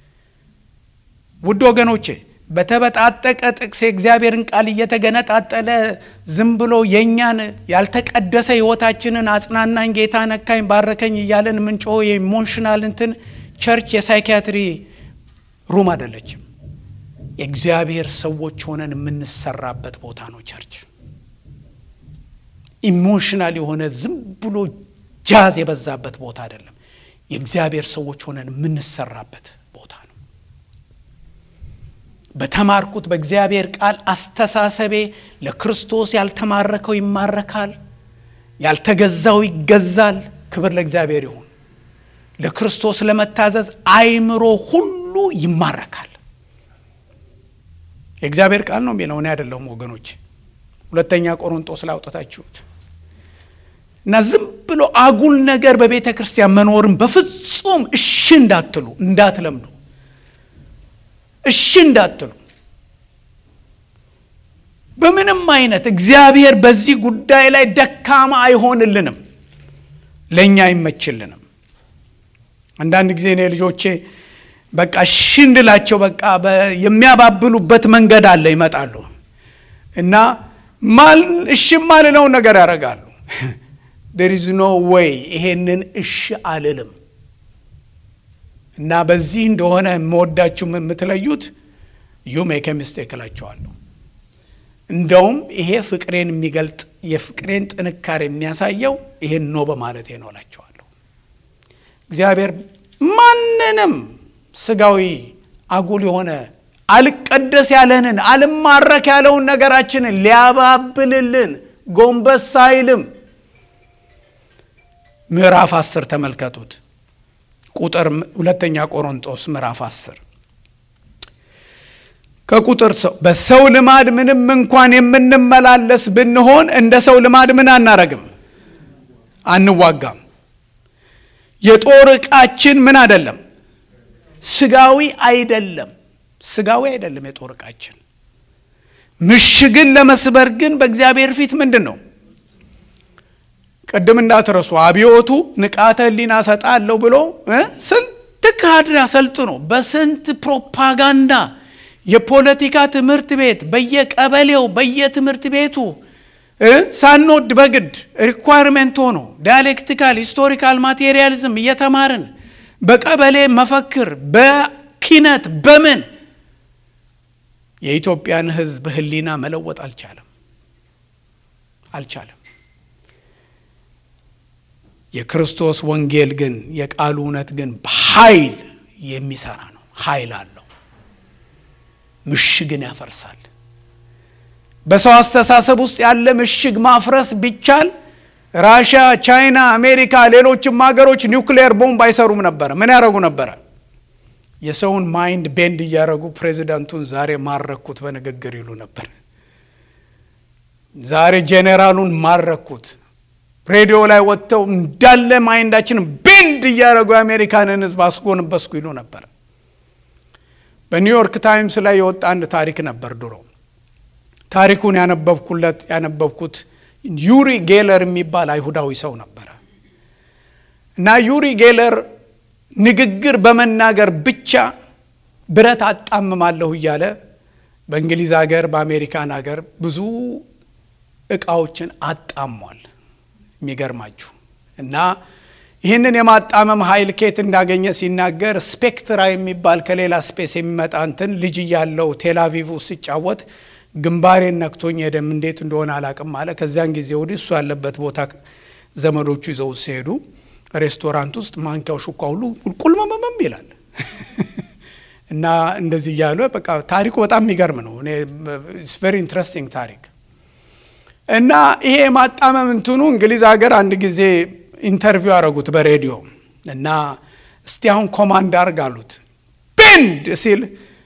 ውድ ወገኖቼ በተበጣጠቀ ጥቅስ የእግዚአብሔርን ቃል እየተገነጣጠለ ዝም ብሎ የኛን ያልተቀደሰ ህይወታችንን አጽናናኝ፣ ጌታ ነካኝ፣ ባረከኝ እያለን ምንጮ የኢሞሽናል እንትን ቸርች የሳይኪያትሪ ሩም አይደለችም። የእግዚአብሔር ሰዎች ሆነን የምንሰራበት ቦታ ነው ቸርች። ኢሞሽናል የሆነ ዝም ብሎ ጃዝ የበዛበት ቦታ አይደለም። የእግዚአብሔር ሰዎች ሆነን የምንሰራበት ቦታ ነው። በተማርኩት በእግዚአብሔር ቃል አስተሳሰቤ ለክርስቶስ ያልተማረከው ይማረካል፣ ያልተገዛው ይገዛል። ክብር ለእግዚአብሔር ይሁን። ለክርስቶስ ለመታዘዝ አይምሮ ሁሉ ይማረካል። የእግዚአብሔር ቃል ነው የሚለው፣ እኔ አይደለሁም ወገኖች። ሁለተኛ ቆሮንቶስ ላይ አውጥታችሁት እና ዝም ብሎ አጉል ነገር በቤተ ክርስቲያን መኖርን በፍጹም እሺ እንዳትሉ፣ እንዳትለምዱ፣ እሺ እንዳትሉ። በምንም አይነት እግዚአብሔር በዚህ ጉዳይ ላይ ደካማ አይሆንልንም፣ ለኛ አይመችልንም። አንዳንድ ጊዜ እኔ ልጆቼ በቃ እሺ እንድላቸው በቃ የሚያባብሉበት መንገድ አለ። ይመጣሉ እና እሺ ማልለው ነገር ያደርጋሉ። there is no way ይሄንን እሺ አልልም። እና በዚህ እንደሆነ የምወዳችሁ የምትለዩት you make a mistake እላቸዋለሁ። እንደውም ይሄ ፍቅሬን የሚገልጥ የፍቅሬን ጥንካሬ የሚያሳየው ይሄን ነው በማለቴ ነው እላቸዋለሁ። እግዚአብሔር ማንንም ስጋዊ አጉል የሆነ አልቀደስ ያለንን አልማረክ ያለውን ነገራችንን ሊያባብልልን ጎንበስ አይልም። ምዕራፍ 10 ተመልከቱት። ቁጥር ሁለተኛ ቆሮንቶስ ምዕራፍ 10 ከቁጥር በሰው ልማድ ምንም እንኳን የምንመላለስ ብንሆን እንደ ሰው ልማድ ምን አናረግም? አንዋጋም። የጦር ዕቃችን ምን አይደለም? ስጋዊ አይደለም። ስጋዊ አይደለም የጦር ዕቃችን። ምሽግን ለመስበር ግን በእግዚአብሔር ፊት ምንድነው? ቀደም እንዳትረሱ አብዮቱ ንቃተ ህሊና ሰጣለሁ ብሎ ስንት ካድሬ አሰልጥኖ በስንት ፕሮፓጋንዳ የፖለቲካ ትምህርት ቤት በየቀበሌው በየትምህርት ቤቱ ሳንወድ በግድ ሪኳየርመንት ሆኖ ዳይሌክቲካል ሂስቶሪካል ማቴሪያሊዝም እየተማርን በቀበሌ መፈክር በኪነት በምን የኢትዮጵያን ህዝብ ህሊና መለወጥ አልቻለም። የክርስቶስ ወንጌል ግን የቃሉ እውነት ግን በኃይል የሚሰራ ነው። ኃይል አለው። ምሽግን ያፈርሳል። በሰው አስተሳሰብ ውስጥ ያለ ምሽግ ማፍረስ ቢቻል ራሽያ፣ ቻይና፣ አሜሪካ ሌሎችም ሀገሮች ኒውክሊየር ቦምብ አይሰሩም ነበር። ምን ያደርጉ ነበር? የሰውን ማይንድ ቤንድ እያደረጉ ፕሬዚዳንቱን ዛሬ ማረኩት በንግግር ይሉ ነበር። ዛሬ ጄኔራሉን ማረኩት ሬዲዮ ላይ ወጥተው እንዳለ ማይንዳችንን ቤንድ እያደረጉ የአሜሪካንን ህዝብ አስጎንበስኩ ይሉ ነበር። በኒውዮርክ ታይምስ ላይ የወጣ አንድ ታሪክ ነበር ድሮ። ታሪኩን ያነበብኩት ዩሪ ጌለር የሚባል አይሁዳዊ ሰው ነበር እና ዩሪ ጌለር ንግግር በመናገር ብቻ ብረት አጣምማለሁ እያለ በእንግሊዝ ሀገር በአሜሪካን ሀገር ብዙ ዕቃዎችን አጣሟል። የሚገርማችሁ እና ይህንን የማጣመም ኃይል ከየት እንዳገኘ ሲናገር ስፔክትራ የሚባል ከሌላ ስፔስ የሚመጣ እንትን ልጅ ያለው ቴላቪቭ ሲጫወት ግንባሬን ነክቶኝ የደም እንዴት እንደሆነ አላቅም አለ። ከዛን ጊዜ ወዲህ እሱ ያለበት ቦታ ዘመዶቹ ይዘው ሲሄዱ ሬስቶራንት ውስጥ ማንኪያው ሹካ ሁሉ ቁልቁልመመም ይላል እና እንደዚህ ያለ በቃ ታሪኩ በጣም የሚገርም ነው። እኔ ኢትስ ቬሪ ኢንትረስቲንግ ታሪክ እና ይሄ ማጣመም እንትኑ እንግሊዝ ሀገር አንድ ጊዜ ኢንተርቪው አረጉት በሬዲዮ እና እስቲ አሁን ኮማንድ አርጋሉት ቤንድ ሲል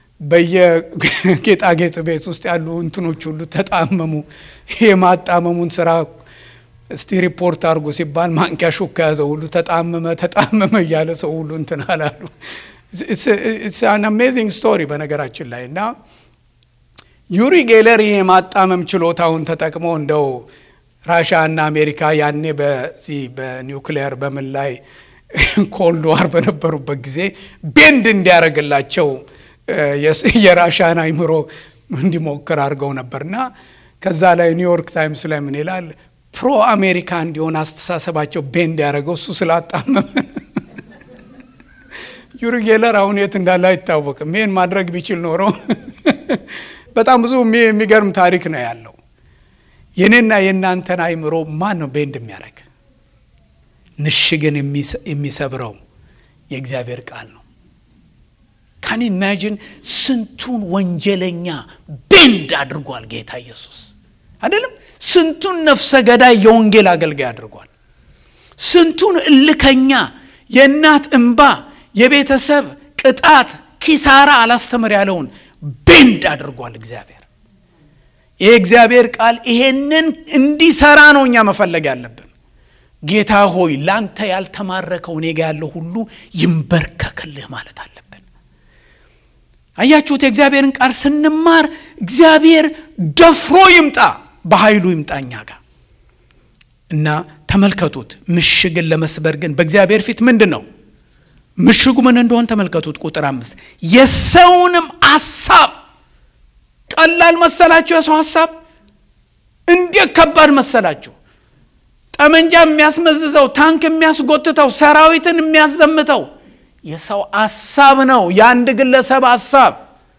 በየጌጣጌጥ ቤት ውስጥ ያሉ እንትኖች ሁሉ ተጣመሙ። ይሄ ማጣመሙን ስራ እስቲ ሪፖርት አርጉ ሲባል ማንኪያ ሹካ ያዘው ሁሉ ተጣመመ እያለ ሰው ሁሉ እንትን አላሉ። it's an amazing story በነገራችን ላይ እና ዩሪ ጌለር ይሄ ማጣመም ችሎታውን ተጠቅሞ እንደው ራሽያ እና አሜሪካ ያኔ በዚህ በኒውክሊየር በምን ላይ ኮልድ ዋር በነበሩበት ጊዜ ቤንድ እንዲያረግላቸው የራሽያን አይምሮ እንዲሞክር አድርገው ነበርና ከዛ ላይ ኒውዮርክ ታይምስ ላይ ምን ይላል? ፕሮ አሜሪካ እንዲሆን አስተሳሰባቸው ቤንድ ያደረገው እሱ ስላጣመመ። ዩሪ ጌለር አሁን የት እንዳለ አይታወቅም። ይሄን ማድረግ ቢችል ኖሮ በጣም ብዙ የሚገርም ታሪክ ነው ያለው። የኔና የእናንተን አይምሮ ማን ነው ቤንድ የሚያደርግ? ምሽግን የሚሰብረው የእግዚአብሔር ቃል ነው። ካን ኢማጂን ስንቱን ወንጀለኛ ቤንድ አድርጓል ጌታ ኢየሱስ አይደለም? ስንቱን ነፍሰ ገዳይ የወንጌል አገልጋይ አድርጓል። ስንቱን እልከኛ የእናት እንባ የቤተሰብ ቅጣት ኪሳራ አላስተምር ያለውን ቤንድ አድርጓል እግዚአብሔር። የእግዚአብሔር ቃል ይሄንን እንዲሰራ ነው እኛ መፈለግ ያለብን። ጌታ ሆይ ላንተ ያልተማረከው እኔ ጋር ያለው ሁሉ ይንበርከክልህ ማለት አለብን። አያችሁት? የእግዚአብሔርን ቃል ስንማር እግዚአብሔር ደፍሮ ይምጣ፣ በኃይሉ ይምጣኛ ጋር እና ተመልከቱት። ምሽግን ለመስበር ግን በእግዚአብሔር ፊት ምንድነው ምሽጉ? ምን እንደሆነ ተመልከቱት። ቁጥር 5 የሰውንም ሐሳብ ቀላል መሰላችሁ? የሰው ሐሳብ እንዴት ከባድ መሰላችሁ? ጠመንጃ የሚያስመዝዘው፣ ታንክ የሚያስጎትተው፣ ሰራዊትን የሚያዘምተው የሰው ሐሳብ ነው። የአንድ ግለሰብ ሐሳብ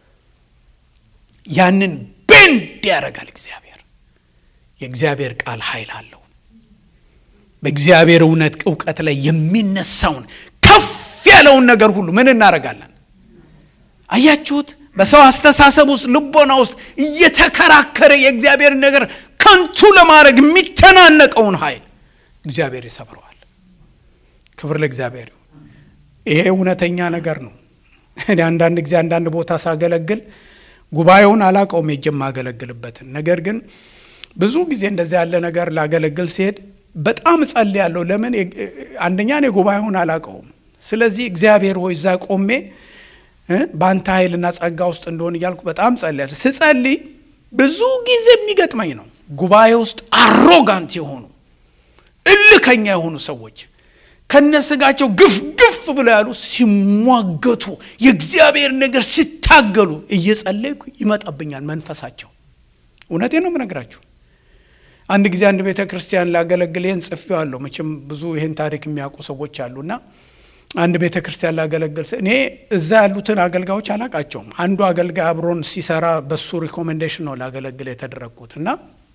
ያንን ቤንድ ያደርጋል እግዚአብሔር። የእግዚአብሔር ቃል ኃይል አለው። በእግዚአብሔር እውቀት ላይ የሚነሳውን ከፍ ያለውን ነገር ሁሉ ምን እናደርጋለን? አያችሁት? በሰው አስተሳሰብ ውስጥ ልቦና ውስጥ እየተከራከረ የእግዚአብሔር ነገር ከንቱ ለማድረግ የሚተናነቀውን ኃይል እግዚአብሔር ይሰብረዋል። ክብር ለእግዚአብሔር። ይሄ እውነተኛ ነገር ነው። እኔ አንዳንድ ጊዜ አንዳንድ ቦታ ሳገለግል ጉባኤውን አላቀውም የማገለግልበትን ነገር ግን ብዙ ጊዜ እንደዚህ ያለ ነገር ላገለግል ሲሄድ በጣም ጸልያለሁ። ለምን? አንደኛ እኔ ጉባኤውን አላቀውም። ስለዚህ እግዚአብሔር ሆይ እዛ ቆሜ በአንተ ኃይልና ጸጋ ውስጥ እንደሆነ እያልኩ በጣም ጸልያለሁ። ስጸልይ ብዙ ጊዜ የሚገጥመኝ ነው ጉባኤ ውስጥ አሮጋንት የሆኑ እልከኛ የሆኑ ሰዎች ከነስጋቸው ግፍ ብለው ያሉ ሲሟገቱ የእግዚአብሔር ነገር ሲታገሉ እየጸለይኩ ይመጣብኛል መንፈሳቸው። እውነቴን ነው የምነግራችሁ። አንድ ጊዜ አንድ ቤተክርስቲያን ላገለግል ይሄን ጽፌዋለሁ። መቼም ብዙ ይሄን ታሪክ የሚያውቁ ሰዎች አሉና አንድ ቤተክርስቲያን ላገለግል እኔ እዛ ያሉትን አገልጋዮች አላቃቸውም። አንዱ አገልጋይ አብሮን ሲሰራ በሱ ሪኮሜንዴሽን ነው ላገለግል የተደረኩትና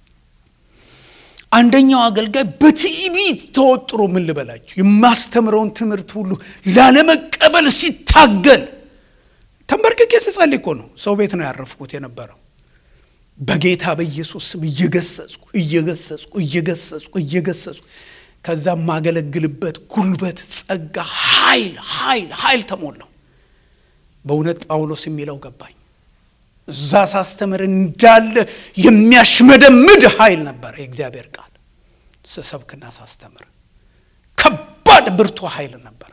አንደኛው አገልጋይ በትዕቢት ተወጥሮ ምን ልበላችሁ የማስተምረውን ትምህርት ሁሉ ላለመቀበል ሲታገል ተንበርክኬ ስጸልይ እኮ ነው ሰው ቤት ነው ያረፍኩት የነበረው። በጌታ በኢየሱስ ስም እየገሰጽኩ ከዛ ማገለግልበት ጉልበት ጸጋ ኃይል ተሞላው። በእውነት ጳውሎስ የሚለው ገባኝ። እዛ ሳስተምር እንዳለ የሚያሽመደምድ ኃይል ነበር የእግዚአብሔር ቃል ስሰብክና ሳስተምር ከባድ ብርቱ ኃይል ነበር።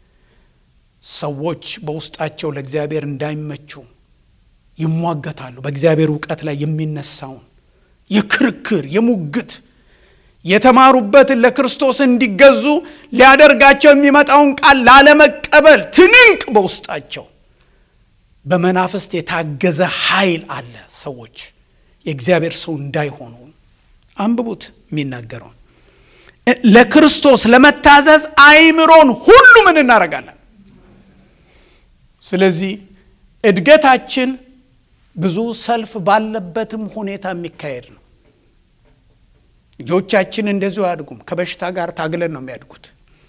ሰዎች በውስጣቸው ለእግዚአብሔር እንዳይመቹ ይሟገታሉ። በእግዚአብሔር ዕውቀት ላይ የሚነሳውን የክርክር የሙግት የተማሩበትን ለክርስቶስ እንዲገዙ ሊያደርጋቸው የሚመጣውን ቃል ላለመቀበል ትንንቅ በውስጣቸው በመናፍስት የታገዘ ኃይል አለ። ሰዎች የእግዚአብሔር ሰው እንዳይሆኑ አንብቡት የሚናገረው ለክርስቶስ ለመታዘዝ አይምሮን ሁሉ ምን እናደርጋለን? ስለዚህ እድገታችን ብዙ ሰልፍ ባለበትም ሁኔታ የሚካሄድ ነው። ልጆቻችን እንደዚሁ ያድጉም ከበሽታ ጋር ታግለን ነው የሚያድጉት።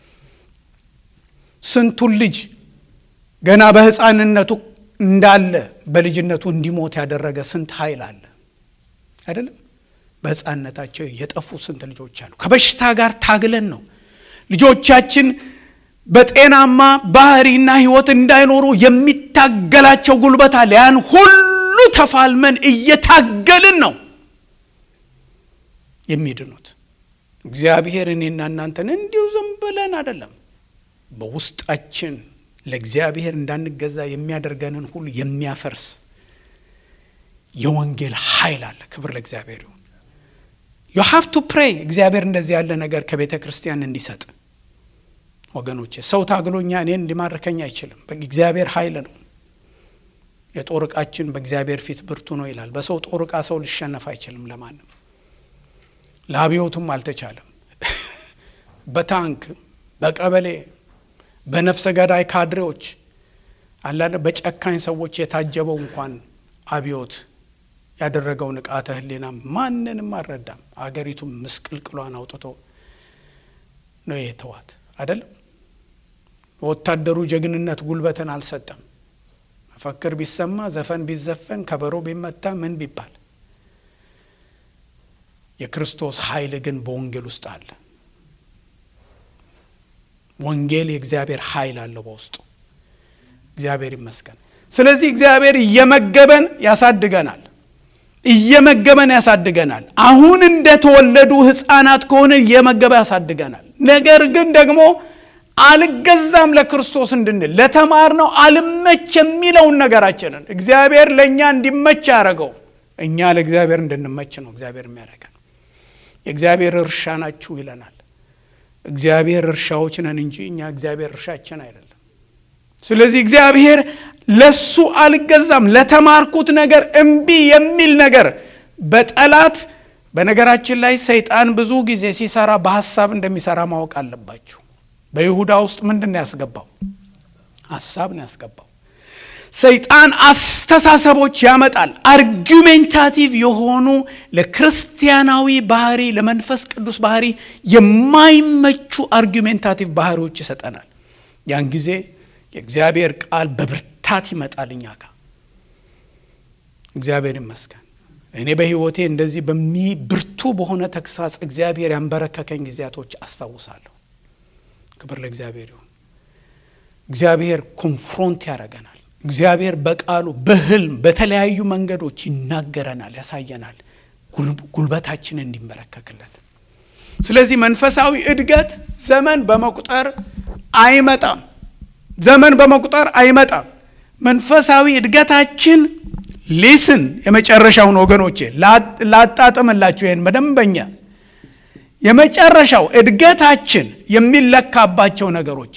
ስንቱን ልጅ ገና በህፃንነቱ እንዳለ በልጅነቱ እንዲሞት ያደረገ ስንት ኃይል አለ አይደለም? በህፃንነታቸው የጠፉ ስንት ልጆች አሉ። ከበሽታ ጋር ታግለን ነው ልጆቻችን በጤናማ ባህሪና ህይወት እንዳይኖሩ የሚታገላቸው ጉልበት አለ። ያን ሁሉ ተፋልመን እየታገልን ነው የሚድኑት። እግዚአብሔር እኔና እናንተን እንዲሁ ዝም ብለን አይደለም፣ በውስጣችን ለእግዚአብሔር እንዳንገዛ የሚያደርገንን ሁሉ የሚያፈርስ የወንጌል ኃይል አለ። ክብር ለእግዚአብሔር ይሁን። you have to pray እግዚአብሔር እንደዚህ ያለ ነገር ከቤተ ክርስቲያን እንዲሰጥ። ወገኖቼ ሰው ታግሎኛ እኔን ሊማርከኝ አይችልም። በእግዚአብሔር ኃይል ነው። የጦር ዕቃችን በእግዚአብሔር ፊት ብርቱ ነው ይላል። በሰው ጦር ዕቃ ሰው ሊሸነፍ አይችልም ለማንም። ለአብዮቱም አልተቻለም። በታንክ በቀበሌ በነፍሰ ገዳይ ካድሬዎች አላለ በጨካኝ ሰዎች የታጀበው እንኳን አብዮት ያደረገው ንቃተ ህሊና ማንንም አልረዳም። አገሪቱን ምስቅልቅሏን አውጥቶ ነው የተዋት አይደለም። ወታደሩ ጀግንነት ጉልበትን አልሰጠም። መፈክር ቢሰማ፣ ዘፈን ቢዘፈን፣ ከበሮ ቢመታ፣ ምን ቢባል የክርስቶስ ኃይል ግን በወንጌል ውስጥ አለ። ወንጌል የእግዚአብሔር ኃይል አለው በውስጡ። እግዚአብሔር ይመስገን። ስለዚህ እግዚአብሔር እየመገበን ያሳድገናል። አሁን እንደተወለዱ ሕፃናት ከሆነ እየመገበ ያሳድገናል። ነገር ግን ደግሞ አልገዛም ለክርስቶስ እንድንል ለተማርነው አልመች የሚለውን ነገራችንን እግዚአብሔር ለኛ እንዲመች ያደረገው እኛ ለእግዚአብሔር እንድንመች ነው እግዚአብሔር የሚያደርገን። የእግዚአብሔር እርሻ ናችሁ ይለናል። እግዚአብሔር እርሻዎች ነን እንጂ እኛ እግዚአብሔር እርሻችን አይደለም። ስለዚህ እግዚአብሔር ለሱ አልገዛም፣ ለተማርኩት ነገር እምቢ የሚል ነገር በጠላት በነገራችን ላይ ሰይጣን ብዙ ጊዜ ሲሰራ በሐሳብ እንደሚሰራ ማወቅ አለባችሁ። በይሁዳ ውስጥ ምንድነው ያስገባው? ሐሳብ ነው ያስገባው። ሰይጣን አስተሳሰቦች ያመጣል። አርጊዩሜንታቲቭ የሆኑ ለክርስቲያናዊ ባህሪ ለመንፈስ ቅዱስ ባህሪ የማይመቹ አርጊዩሜንታቲቭ ባህሪዎች ይሰጠናል። ያን ጊዜ የእግዚአብሔር ቃል በብርታት ይመጣል እኛ ጋር። እግዚአብሔር ይመስገን። እኔ በህይወቴ እንደዚህ በሚብርቱ በሆነ ተግሳጽ እግዚአብሔር ያንበረከከኝ ጊዜያቶች አስታውሳለሁ። ክብር ለእግዚአብሔር ይሁን። እግዚአብሔር ኮንፍሮንት ያደርገናል። እግዚአብሔር በቃሉ በህልም በተለያዩ መንገዶች ይናገረናል፣ ያሳየናል ጉልበታችንን እንዲመረከክለት። ስለዚህ መንፈሳዊ እድገት ዘመን በመቁጠር አይመጣም። መንፈሳዊ እድገታችን ሊስን የመጨረሻውን ወገኖቼ ላጣጥምላችሁ ይሄን በደንበኛ የመጨረሻው እድገታችን የሚለካባቸው ነገሮች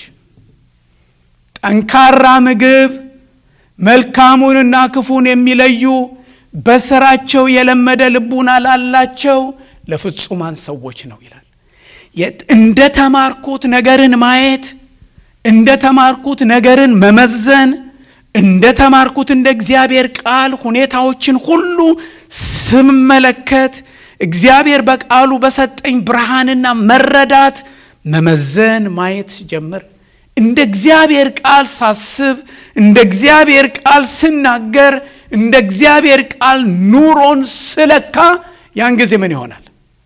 ጠንካራ ምግብ፣ መልካሙንና ክፉን የሚለዩ በስራቸው የለመደ ልቡና ላላቸው ለፍጹማን ሰዎች ነው ይላል። እንደተማርኩት ነገርን ማየት፣ እንደተማርኩት ነገርን መመዘን፣ እንደተማርኩት እንደ እግዚአብሔር ቃል ሁኔታዎችን ሁሉ ስመለከት እግዚአብሔር በቃሉ በሰጠኝ ብርሃንና መረዳት መመዘን ማየት ሲጀምር እንደ እግዚአብሔር ቃል ሳስብ፣ እንደ እግዚአብሔር ቃል ስናገር፣ እንደ እግዚአብሔር ቃል ኑሮን ስለካ ያን ጊዜ ምን ይሆናል?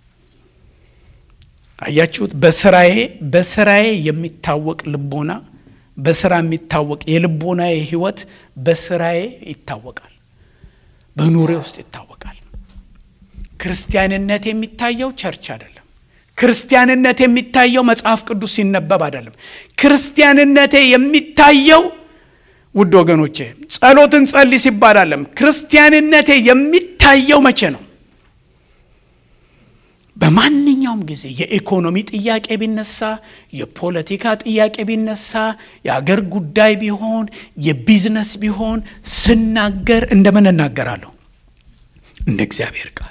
አያችሁት? በስራዬ የሚታወቅ ልቦና፣ በስራ የሚታወቅ የልቦናዬ ህይወት በስራዬ ይታወቃል፣ በኑሬ ውስጥ ይታወቃል። ክርስቲያንነት የሚታየው ቸርች አይደለም። ክርስቲያንነት የሚታየው መጽሐፍ ቅዱስ ሲነበብ አይደለም። ክርስቲያንነቴ የሚታየው ውድ ወገኖቼ ጸሎትን ጸልይ ሲባል አይደለም። ክርስቲያንነቴ የሚታየው መቼ ነው? በማንኛውም ጊዜ የኢኮኖሚ ጥያቄ ቢነሳ፣ የፖለቲካ ጥያቄ ቢነሳ፣ የአገር ጉዳይ ቢሆን፣ የቢዝነስ ቢሆን ስናገር እንደምን እናገራለሁ? እንደ እግዚአብሔር ቃል።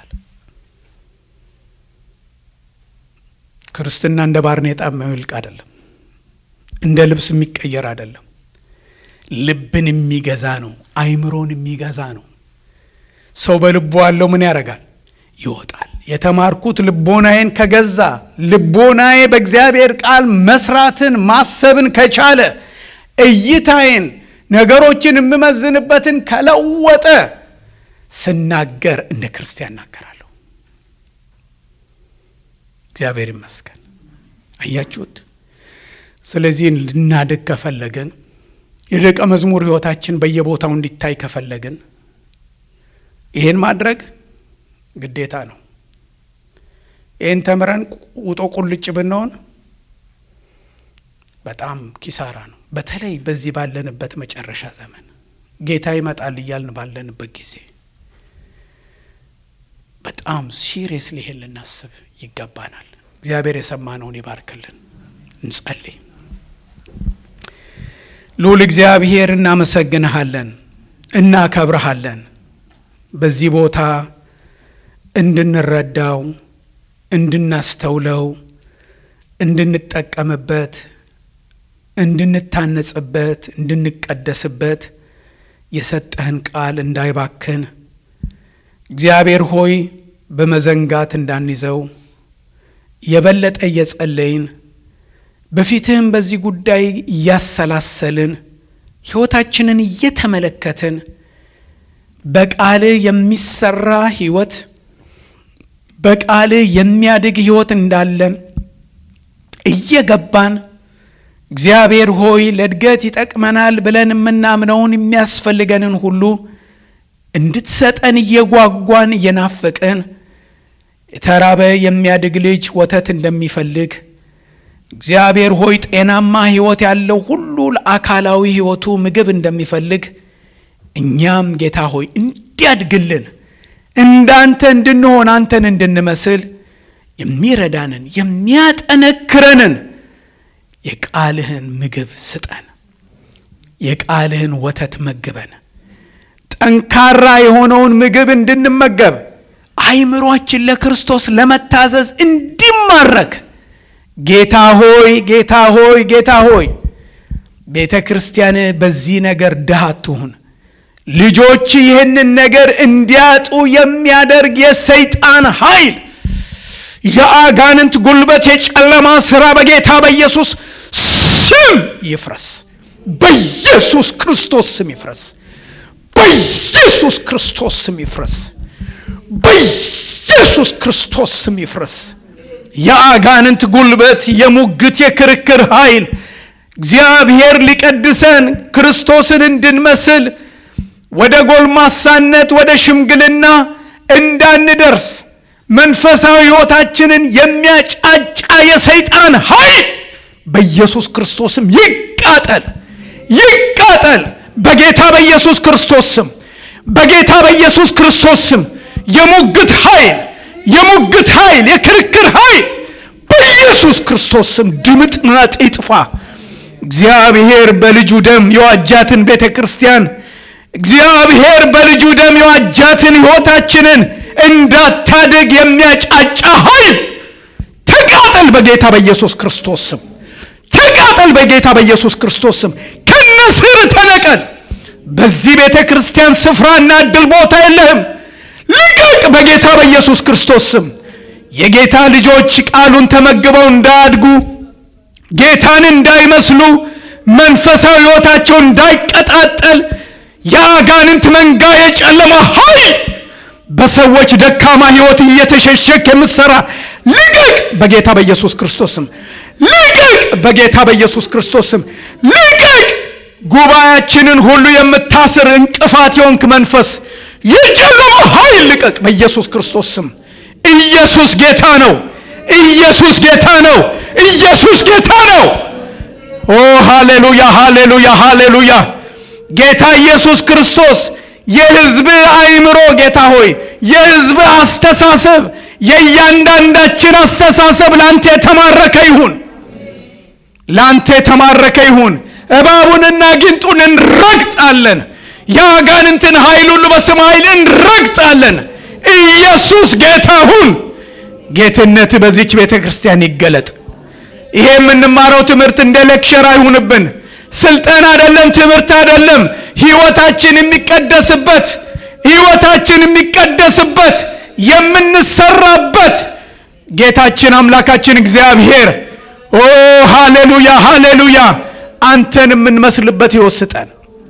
ክርስትና እንደ ባርኔጣ የሚወልቅ አይደለም። እንደ ልብስ የሚቀየር አይደለም። ልብን የሚገዛ ነው። አይምሮን የሚገዛ ነው። ሰው በልቡ ያለው ምን ያደርጋል? ይወጣል። የተማርኩት ልቦናዬን ከገዛ፣ ልቦናዬ በእግዚአብሔር ቃል መስራትን ማሰብን ከቻለ፣ እይታዬን ነገሮችን የምመዝንበትን ከለወጠ ስናገር እንደ ክርስቲያን እናገራለሁ። እግዚአብሔር ይመስገን። አያችሁት? ስለዚህ ልናድግ ከፈለግን፣ የደቀ መዝሙር ህይወታችን በየቦታው እንዲታይ ከፈለግን ይሄን ማድረግ ግዴታ ነው። ይሄን ተምረን ውጦ ቁልጭ ብንሆን በጣም ኪሳራ ነው። በተለይ በዚህ ባለንበት መጨረሻ ዘመን ጌታ ይመጣል እያልን ባለንበት ጊዜ በጣም ሲሪየስሊ ይሄን ልናስብ ይገባናል። እግዚአብሔር የሰማነውን ይባርክልን። እንጸልይ። ልዑል እግዚአብሔር እናመሰግንሃለን፣ እናከብርሃለን። በዚህ ቦታ እንድንረዳው፣ እንድናስተውለው፣ እንድንጠቀምበት፣ እንድንታነጽበት፣ እንድንቀደስበት የሰጠህን ቃል እንዳይባክን እግዚአብሔር ሆይ በመዘንጋት እንዳንይዘው የበለጠ እየጸለይን በፊትህም በዚህ ጉዳይ እያሰላሰልን ሕይወታችንን እየተመለከትን በቃልህ የሚሰራ ሕይወት በቃልህ የሚያድግ ሕይወት እንዳለን እየገባን እግዚአብሔር ሆይ ለእድገት ይጠቅመናል ብለን የምናምነውን የሚያስፈልገንን ሁሉ እንድትሰጠን እየጓጓን እየናፈቅን የተራበ የሚያድግ ልጅ ወተት እንደሚፈልግ እግዚአብሔር ሆይ ጤናማ ሕይወት ያለው ሁሉ ለአካላዊ ሕይወቱ ምግብ እንደሚፈልግ እኛም ጌታ ሆይ እንዲያድግልን እንዳንተ እንድንሆን አንተን እንድንመስል የሚረዳንን የሚያጠነክረንን የቃልህን ምግብ ስጠን። የቃልህን ወተት መግበን ጠንካራ የሆነውን ምግብ እንድንመገብ አይምሮአችን ለክርስቶስ ለመታዘዝ እንዲማረክ ጌታ ሆይ ጌታ ሆይ ጌታ ሆይ ቤተ ክርስቲያን በዚህ ነገር ድሃ አትሁን። ልጆች ይህንን ነገር እንዲያጡ የሚያደርግ የሰይጣን ኃይል የአጋንንት ጉልበት የጨለማ ሥራ በጌታ በኢየሱስ ስም ይፍረስ። በኢየሱስ ክርስቶስ ስም ይፍረስ። በኢየሱስ ክርስቶስ ስም ይፍረስ። በኢየሱስ ክርስቶስ ስም ይፍረስ። የአጋንንት ጉልበት የሙግት የክርክር ኃይል እግዚአብሔር ሊቀድሰን ክርስቶስን እንድንመስል ወደ ጎልማሳነት ወደ ሽምግልና እንዳንደርስ መንፈሳዊ ሕይወታችንን የሚያጫጫ የሰይጣን ኃይል በኢየሱስ ክርስቶስም ይቃጠል ይቃጠል። በጌታ በኢየሱስ ክርስቶስ ስም በጌታ በኢየሱስ ክርስቶስ ስም የሙግት ኃይል የክርክር ኃይል በኢየሱስ ክርስቶስ ስም ድምጥማጥ ይጥፋ። እግዚአብሔር በልጁ ደም የዋጃትን ቤተ ክርስቲያን እግዚአብሔር በልጁ ደም የዋጃትን ሕይወታችንን እንዳታደግ የሚያጫጫ ኃይል ተቃጠል በጌታ በኢየሱስ ክርስቶስ ስም። ተቃጠል በጌታ በኢየሱስ ክርስቶስ ስም። ከነስር ተነቀል። በዚህ ቤተ ክርስቲያን ስፍራና እድል ቦታ የለህም። ልቀቅ በጌታ በኢየሱስ ክርስቶስ ስም። የጌታ ልጆች ቃሉን ተመግበው እንዳያድጉ ጌታን እንዳይመስሉ መንፈሳዊ ሕይወታቸው እንዳይቀጣጠል የአጋንንት መንጋ የጨለማ ኃይል በሰዎች ደካማ ሕይወት እየተሸሸክ የምትሰራ ልቀቅ በጌታ በኢየሱስ ክርስቶስ ስም። ልቀቅ በጌታ በኢየሱስ ክርስቶስ ስም። ልቀቅ ጉባኤያችንን ሁሉ የምታስር እንቅፋት የሆንክ መንፈስ የጨለማ ኃይል ልቀቅ በኢየሱስ ክርስቶስ ስም። ኢየሱስ ጌታ ነው። ኢየሱስ ጌታ ነው። ኢየሱስ ጌታ ነው። ኦ ሃሌሉያ ሃሌሉያ ሃሌሉያ። ጌታ ኢየሱስ ክርስቶስ የሕዝብ አይምሮ ጌታ ሆይ የሕዝብ አስተሳሰብ የእያንዳንዳችን አስተሳሰብ ላንተ የተማረከ ይሁን። ላንተ የተማረከ ይሁን። እባቡንና ጊንጡን እንረግጣለን። የአጋንንትን ኃይል ሁሉ በስም ኃይል እንረግጣለን። ኢየሱስ ጌታ ሁን። ጌትነት በዚች ቤተ ክርስቲያን ይገለጥ። ይሄ የምንማረው ትምህርት እንደ ሌክቸር አይሁንብን። ስልጠና አይደለም፣ ትምህርት አይደለም። ሕይወታችን የሚቀደስበት የምንሰራበት ጌታችን አምላካችን እግዚአብሔር ኦ ሃሌሉያ ሃሌሉያ አንተን የምንመስልበት ሕይወት ስጠን።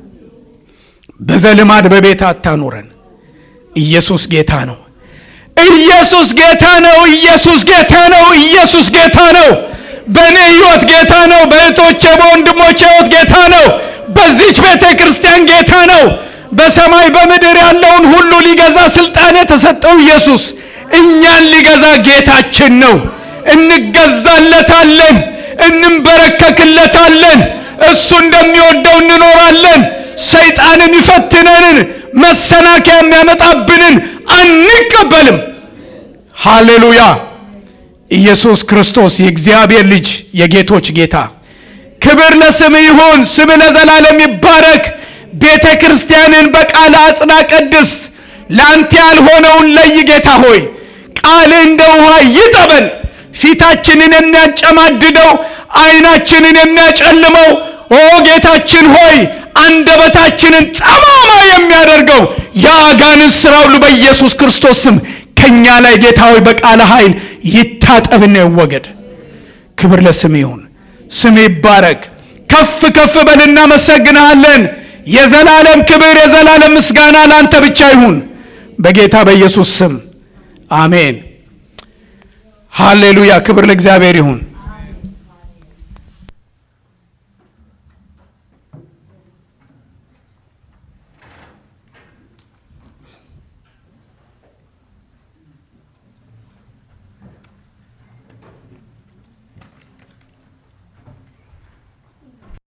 በዘልማድ በቤት አታኑረን። ኢየሱስ ጌታ ነው። ኢየሱስ ጌታ ነው። ኢየሱስ ጌታ ነው። ኢየሱስ ጌታ ነው። በእኔ ሕይወት ጌታ ነው። በእህቶቼ በወንድሞቼ ሕይወት ጌታ ነው። በዚች ቤተ ክርስቲያን ጌታ ነው። በሰማይ በምድር ያለውን ሁሉ ሊገዛ ስልጣን የተሰጠው ኢየሱስ እኛን ሊገዛ ጌታችን ነው። እንገዛለታለን፣ እንንበረከክለታለን። እሱ እንደሚወደው እንኖራለን። ሰይጣን የሚፈትነንን መሰናከያ የሚያመጣብንን አንቀበልም። ሃሌሉያ። ኢየሱስ ክርስቶስ የእግዚአብሔር ልጅ የጌቶች ጌታ፣ ክብር ለስም ይሁን። ስም ለዘላለም ይባረክ። ቤተ ክርስቲያንን በቃል አጽና፣ ቀድስ። ላንተ ያልሆነውን ለይ ጌታ ሆይ። ቃል እንደ ውሃ ይጠበን። ፊታችንን የሚያጨማድደው አይናችንን የሚያጨልመው ኦ ጌታችን ሆይ አንድ አንደበታችንን ጠማማ የሚያደርገው የአጋንንት ሥራ ሁሉ በኢየሱስ ክርስቶስ ስም ከኛ ላይ ጌታ ሆይ በቃለ ኃይል ይታጠብና ይወገድ። ክብር ለስም ይሁን። ስም ይባረክ። ከፍ ከፍ በልና መሰግናለን። የዘላለም ክብር የዘላለም ምስጋና ላንተ ብቻ ይሁን በጌታ በኢየሱስ ስም አሜን። ሃሌሉያ። ክብር ለእግዚአብሔር ይሁን።